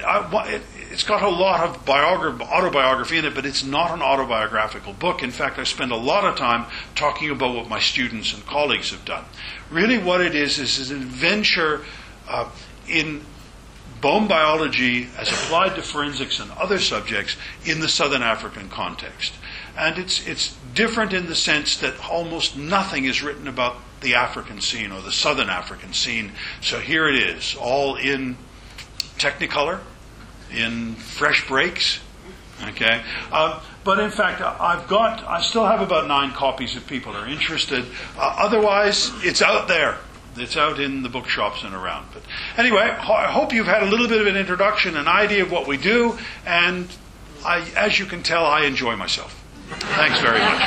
I, it, it's got a lot of biogra- autobiography in it, but it's not an autobiographical book. In fact, I spend a lot of time talking about what my students and colleagues have done. Really what it is is, is an adventure uh, in bone biology as applied to forensics and other subjects in the Southern African context. And it's it's different in the sense that almost nothing is written about the African scene or the Southern African scene. So here it is, all in Technicolor, in fresh breaks. Okay, um, but in fact, I've got, I still have about nine copies if people are interested. Uh, otherwise, it's out there. It's out in the bookshops and around. But anyway, I hope you've had a little bit of an introduction, an idea of what we do, and I, as you can tell, I enjoy myself. Thanks very much.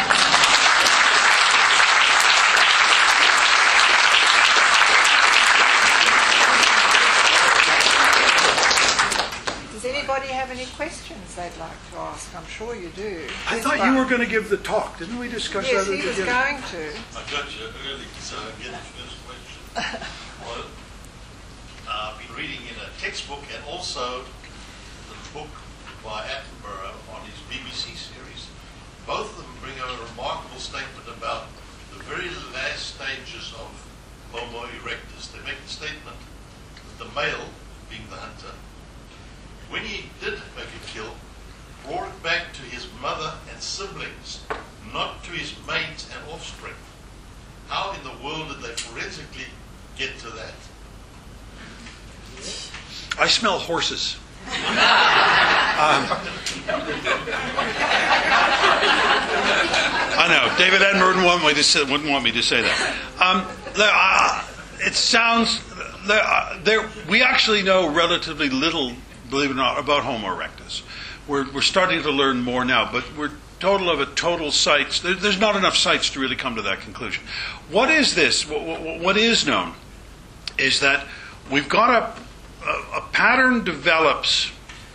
Does anybody have any questions they'd like to ask? I'm sure you do. I Yes, thought but- you were going to give the talk. Didn't we discuss Yes, that at he the was beginning? going to. I got you early, so I get the first question. Well, uh, I've been reading in a textbook and also the book by Attenborough on his B B C series. Both of them bring a remarkable statement about the very last stages of Homo erectus. They make the statement that the male, being the hunter, when he did make a kill, brought it back to his mother and siblings, not to his mates and offspring. How in the world did they forensically get to that? I smell horses. um, I know. David Attenborough wouldn't want me to say, wouldn't want me to say that. Um, there, uh, it sounds... There, uh, there, we actually know relatively little, believe it or not, about Homo erectus. We're, we're starting to learn more now, but we're total of a total sites. There, there's not enough sites to really come to that conclusion. What is this? What, what, what is known is that we've got a, a, a pattern develops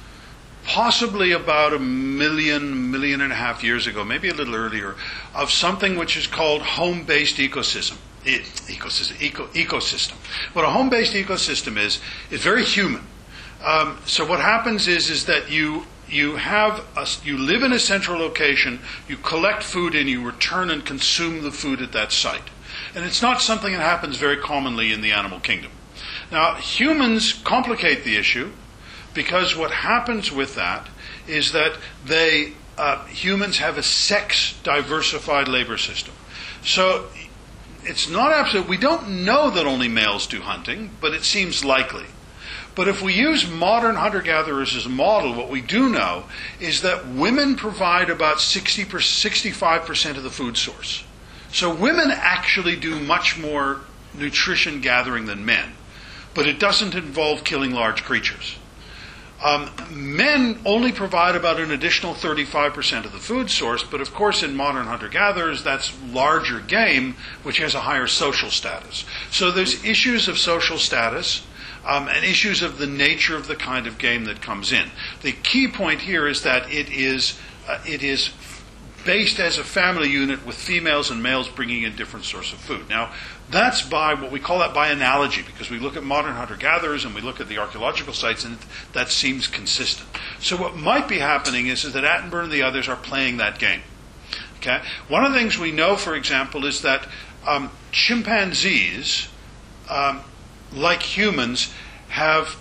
possibly about a million, million and a half years ago, maybe a little earlier, of something which is called home-based ecosystem. It, ecosystem, eco, ecosystem. What a home-based ecosystem is, is very human. Um, so what happens is, is that you you have a, you live in a central location, you collect food and you return and consume the food at that site. And it's not something that happens very commonly in the animal kingdom. Now, humans complicate the issue because what happens with that is that they uh, humans have a sex-diversified labor system. So it's not absolute. We don't know that only males do hunting, but it seems likely. But if we use modern hunter-gatherers as a model, what we do know is that women provide about sixty, sixty-five percent of the food source. So women actually do much more nutrition gathering than men. But it doesn't involve killing large creatures. Um, men only provide about an additional thirty-five percent of the food source, but of course in modern hunter-gatherers that's larger game, which has a higher social status. So there's issues of social status, Um, and issues of the nature of the kind of game that comes in. The key point here is that it is uh, it is based as a family unit with females and males bringing in different sources of food. Now, that's by what we call that by analogy, because we look at modern hunter-gatherers and we look at the archaeological sites, and that seems consistent. So what might be happening is, is that Attenborough and the others are playing that game. Okay? One of the things we know, for example, is that um, chimpanzees, um, like humans, have...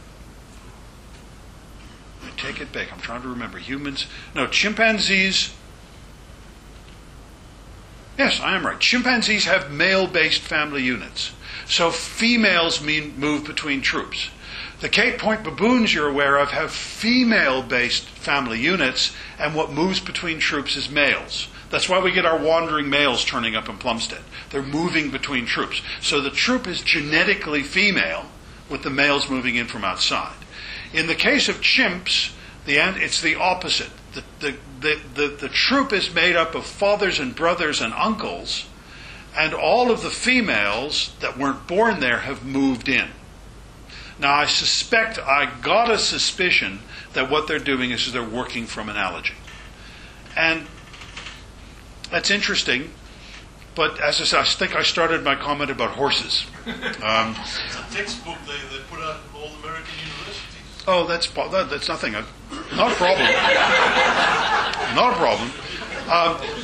I take it back. I'm trying to remember. Humans... No, chimpanzees... Yes, I am right. Chimpanzees have male-based family units. So females mean move between troops. The Cape Point baboons you're aware of have female-based family units, and what moves between troops is males. That's why we get our wandering males turning up in Plumstead. They're moving between troops. So the troop is genetically female, with the males moving in from outside. In the case of chimps, the it's the opposite. The, the, the, the, the troop is made up of fathers and brothers and uncles, and all of the females that weren't born there have moved in. Now, I suspect, I got a suspicion that what they're doing is they're working from analogy. And that's interesting, but as I said, I think I started my comment about horses. Um, It's a textbook they, they put out in all American universities. oh, that's that, that's nothing. Not a problem. Not a problem. Um,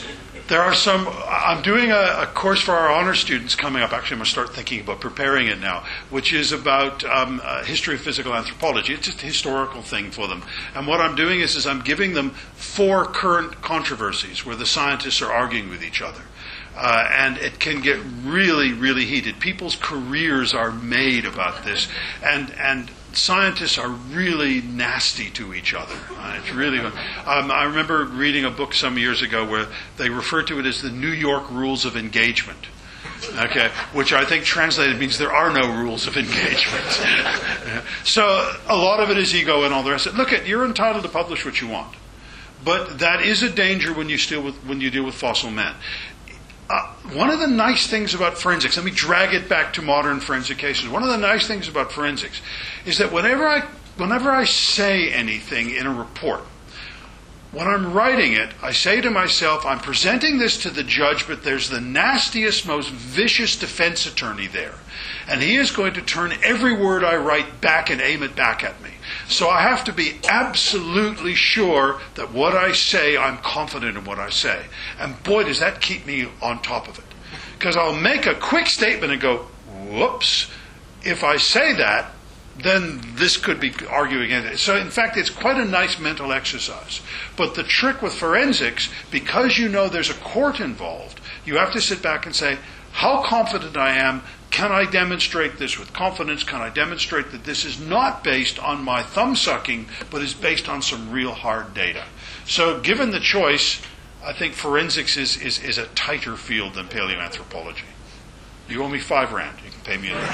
There are some, I'm doing a, a course for our honor students coming up. Actually, I'm going to start thinking about preparing it now, which is about um, uh, history of physical anthropology. It's just a historical thing for them. And what I'm doing is, is I'm giving them four current controversies where the scientists are arguing with each other. Uh, and it can get really, really heated. People's careers are made about this. And, and scientists are really nasty to each other. Uh, it's really. Um, I remember reading a book some years ago where they referred to it as the New York Rules of Engagement. Okay, which I think translated means there are no rules of engagement. So a lot of it is ego and all the rest of it. Look, at you're entitled to publish what you want, but that is a danger when you deal with when you deal with fossil men. Uh, one of the nice things about forensics, let me drag it back to modern forensic cases. One of the nice things about forensics is that whenever I, whenever I say anything in a report, when I'm writing it, I say to myself, I'm presenting this to the judge, but there's the nastiest, most vicious defense attorney there. And he is going to turn every word I write back and aim it back at me. So I have to be absolutely sure that what I say, I'm confident in what I say. And boy, does that keep me on top of it. Because I'll make a quick statement and go, whoops, if I say that, then this could be arguing against it. So in fact, it's quite a nice mental exercise. But the trick with forensics, because you know there's a court involved, you have to sit back and say, how confident I am. Can I demonstrate this with confidence? Can I demonstrate that this is not based on my thumb-sucking, but is based on some real hard data? So given the choice, I think forensics is, is, is a tighter field than paleoanthropology. You owe me five rand. You can pay me a little.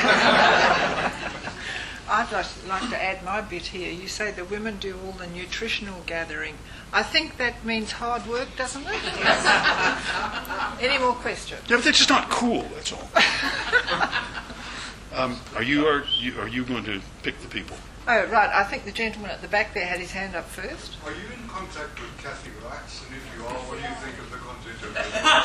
I'd like, like to add my bit here. You say the women do all the nutritional gathering. I think that means hard work, doesn't it? Any more questions? Yeah, but that's just not cool, that's all. um, are you are you are you going to pick the people? Oh, right. I think the gentleman at the back there had his hand up first. Are you in contact with Kathy Wrights? And if you are, what do you think of the content of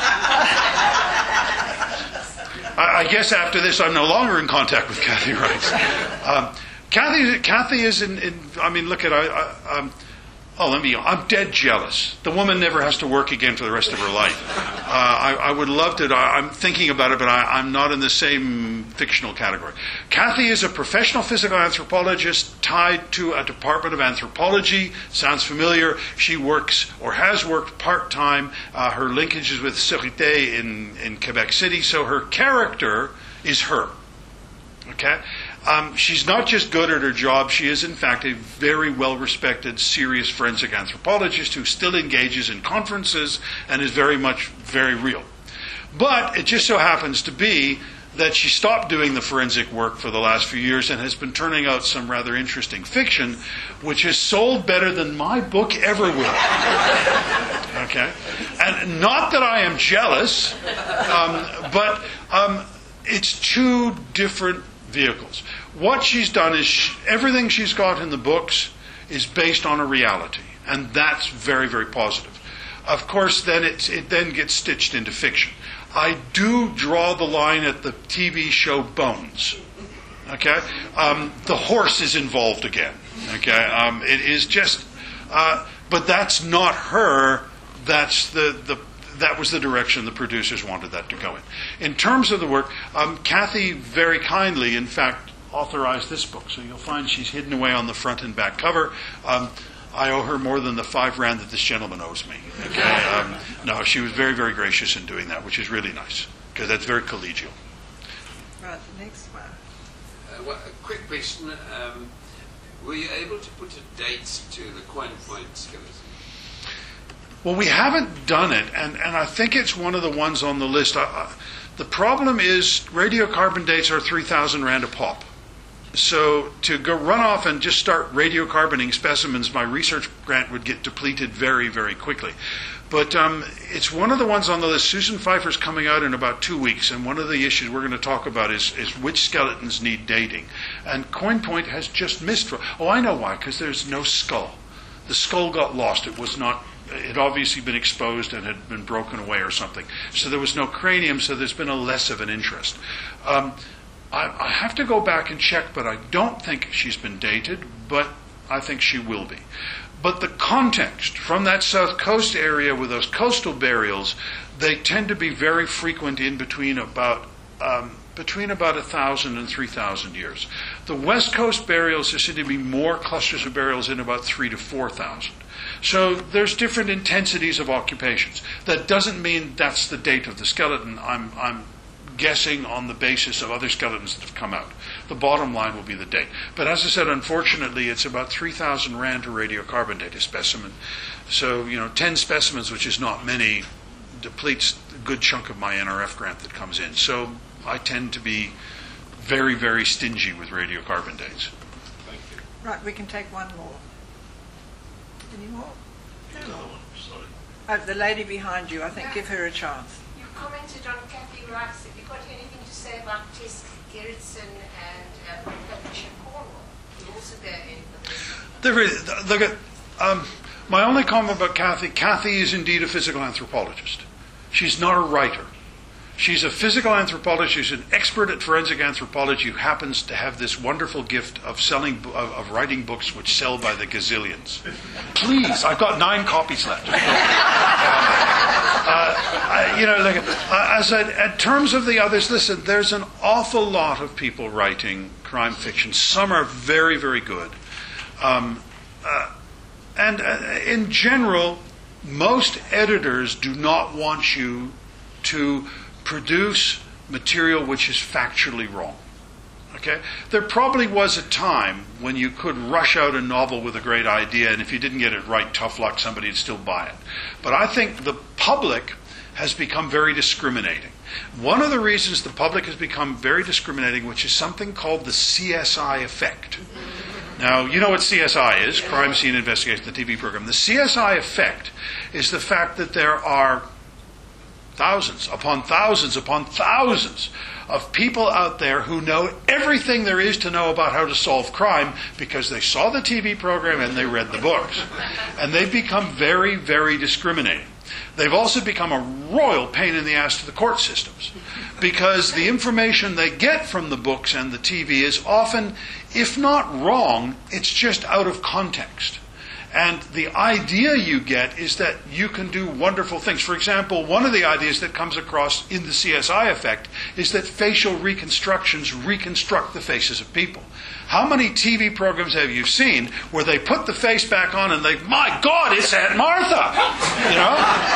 her? I, I guess after this, I'm no longer in contact with Kathy Wrights. Um, Kathy, Kathy is in, in. I mean, look at I. I um, Oh, let me. I'm dead jealous. The woman never has to work again for the rest of her life. Uh, I, I would love to. I, I'm thinking about it, but I, I'm not in the same fictional category. Kathy is a professional physical anthropologist tied to a department of anthropology. Sounds familiar. She works or has worked part-time. Uh, her linkage is with Sûreté in, in Quebec City, so her character is her. Okay? Um, she's not just good at her job, she is in fact a very well-respected, serious forensic anthropologist who still engages in conferences and is very much very real. But it just so happens to be that she stopped doing the forensic work for the last few years and has been turning out some rather interesting fiction, which has sold better than my book ever will. Okay? And not that I am jealous, um, but um, it's two different vehicles. What she's done is she, everything she's got in the books is based on a reality, and that's very, very positive. Of course, then it's, it then gets stitched into fiction. I do draw the line at the T V show Bones. Okay, um, the horse is involved again. Okay, um, it is just, uh, but that's not her. That's the the. That was the direction the producers wanted that to go in. In terms of the work, um, Kathy very kindly, in fact, authorized this book. So you'll find she's hidden away on the front and back cover. Um, I owe her more than the five rand that this gentleman owes me. Okay? Um, no, she was very, very gracious in doing that, which is really nice, because that's very collegial. Right, the next one. Uh, well, a quick question. Um, were you able to put a date to the coin point skeleton? Well, we haven't done it, and, and I think it's one of the ones on the list. I, I, the problem is radiocarbon dates are three thousand rand a pop. So to go run off and just start radiocarboning specimens, my research grant would get depleted very, very quickly. But um, it's one of the ones on the list. Susan Pfeiffer's coming out in about two weeks, and one of the issues we're going to talk about is, is which skeletons need dating. And Coin Point has just missed. Oh, I know why, because there's no skull. The skull got lost. It was not... It had obviously been exposed and had been broken away or something. So there was no cranium, so there's been a less of an interest. Um, I, I have to go back and check, but I don't think she's been dated. But I think she will be. But the context from that South Coast area with those coastal burials, they tend to be very frequent in between about um, between about one thousand and three thousand years. The West Coast burials, there seem to be more clusters of burials in about three to four thousand. So there's different intensities of occupations. That doesn't mean that's the date of the skeleton. I'm, I'm guessing on the basis of other skeletons that have come out. The bottom line will be the date. But as I said, unfortunately, it's about three thousand rand to radiocarbon date a specimen. So, you know, ten specimens, which is not many, depletes a good chunk of my N R F grant that comes in. So I tend to be very, very stingy with radiocarbon dates. Thank you. Right, we can take one more. Any more? Another one, sorry. Oh, the lady behind you, I think, give her a chance. You commented on Kathy Rice. Have you got anything to say about Tess Gerritsen and uh, Patricia Cornwall? You also there in the There is, look at, um, my only comment about Kathy, Kathy is indeed a physical anthropologist. She's not a writer. She's a physical anthropologist. She's an expert at forensic anthropology who happens to have this wonderful gift of selling, of, of writing books which sell by the gazillions. Please, I've got nine copies left. Uh, I, you know, like, uh, as I, in terms of the others, listen, there's an awful lot of people writing crime fiction. Some are very, very good. Um, uh, and uh, in general, most editors do not want you to produce material which is factually wrong. Okay? There probably was a time when you could rush out a novel with a great idea, and if you didn't get it right, tough luck, somebody would still buy it. But I think the public has become very discriminating. One of the reasons the public has become very discriminating, which is something called the C S I effect. Now, you know what C S I is, Crime Scene Investigation, the T V program. The C S I effect is the fact that there are thousands upon thousands upon thousands of people out there who know everything there is to know about how to solve crime because they saw the T V program and they read the books. And they've become very, very discriminating. They've also become a royal pain in the ass to the court systems because the information they get from the books and the T V is often, if not wrong, it's just out of context. And the idea you get is that you can do wonderful things. For example, one of the ideas that comes across in the C S I effect is that facial reconstructions reconstruct the faces of people. How many T V programs have you seen where they put the face back on and they, my God, it's Aunt Martha! You know?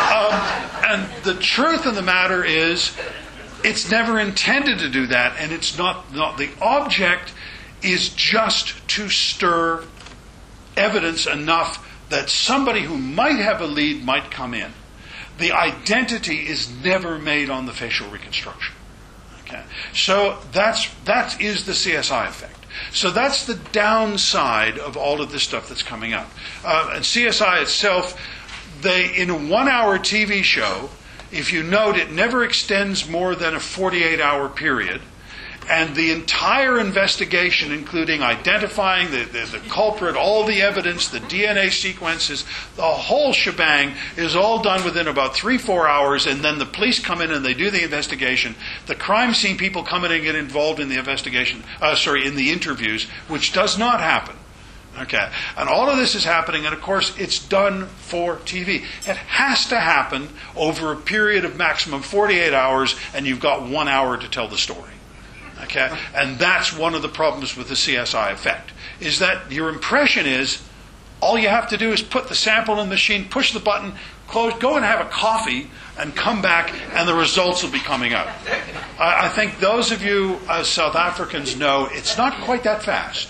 Um, and the truth of the matter is, it's never intended to do that, and it's not, not the object is just to stir evidence enough that somebody who might have a lead might come in. The identity is never made on the facial reconstruction. Okay, so that's that is the C S I effect. So that's the downside of all of this stuff that's coming up. Uh, and C S I itself, they in a one-hour T V show, if you note, it never extends more than a forty-eight hour period. And the entire investigation, including identifying the, the, the culprit, all the evidence, the D N A sequences, the whole shebang is all done within about three, four hours, and then the police come in and they do the investigation. The crime scene people come in and get involved in the investigation, uh, sorry, in the interviews, which does not happen. Okay, and all of this is happening, and of course it's done for T V. It has to happen over a period of maximum forty-eight hours, and you've got one hour to tell the story. Okay, and that's one of the problems with the C S I effect, is that your impression is all you have to do is put the sample in the machine, push the button, close, go and have a coffee, and come back, and the results will be coming out. I, I think those of you as South Africans know it's not quite that fast.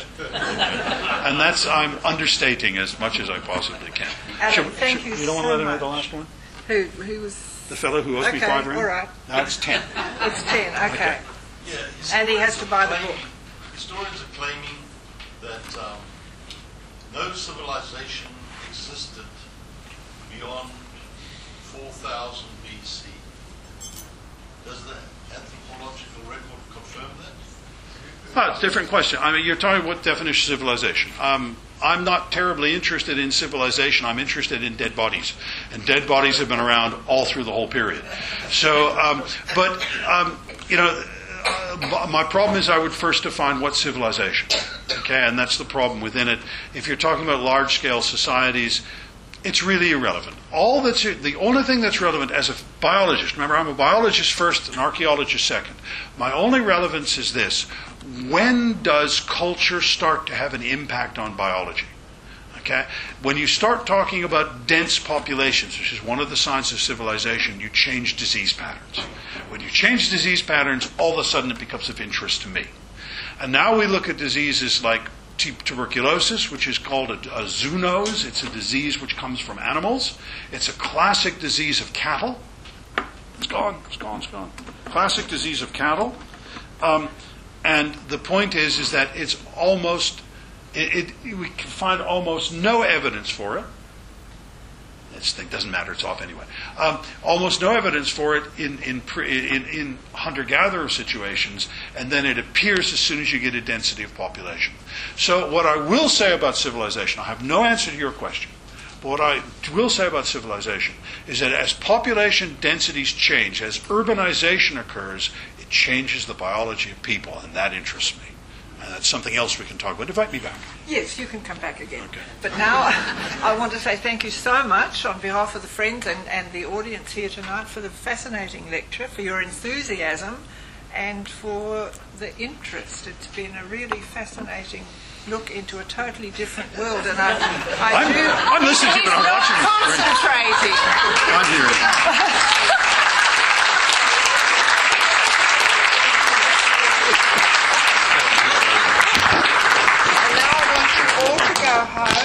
And that's, I'm understating as much as I possibly can. Adam, should, thank should, you You don't so want to let him much. know the last one? Who, who was... The fellow who owes okay, me five rand? all right. No, it's ten. It's ten, okay. okay. Yeah, And he has to buy the claiming- book. Historians are claiming that um, no civilization existed beyond four thousand B C. Does the anthropological record confirm that? Oh, it's a different question. I mean, you're talking what definition of civilization. Um, I'm not terribly interested in civilization. I'm interested in dead bodies. And dead bodies have been around all through the whole period. So, um, but, um, you know, uh, my problem is I would first define what civilization. Okay, and that's the problem within it. If you're talking about large-scale societies, it's really irrelevant. All that's the only thing that's relevant as a biologist. Remember, I'm a biologist first, an archaeologist second. My only relevance is this: when does culture start to have an impact on biology? Okay, when you start talking about dense populations, which is one of the signs of civilization, you change disease patterns. When you change disease patterns, all of a sudden it becomes of interest to me. And now we look at diseases like t- tuberculosis, which is called a, a zoonose. It's a disease which comes from animals. It's a classic disease of cattle. It's gone, it's gone, it's gone. Classic disease of cattle. Um, and the point is, is that it's almost, it, it, we can find almost no evidence for it. This thing doesn't matter, it's off anyway. Um, almost no evidence for it in, in, in, in hunter-gatherer situations, and then it appears as soon as you get a density of population. So what I will say about civilization, I have no answer to your question, but what I will say about civilization is that as population densities change, as urbanization occurs, it changes the biology of people, and that interests me. And that's something else we can talk about. Invite me back. Yes, you can come back again. Okay. But now I want to say thank you so much on behalf of the friends and, and the audience here tonight for the fascinating lecture, for your enthusiasm and for the interest. It's been a really fascinating look into a totally different world. And I, I I'm, do... I'm listening to it, but I'm watching it. Concentrating. I'm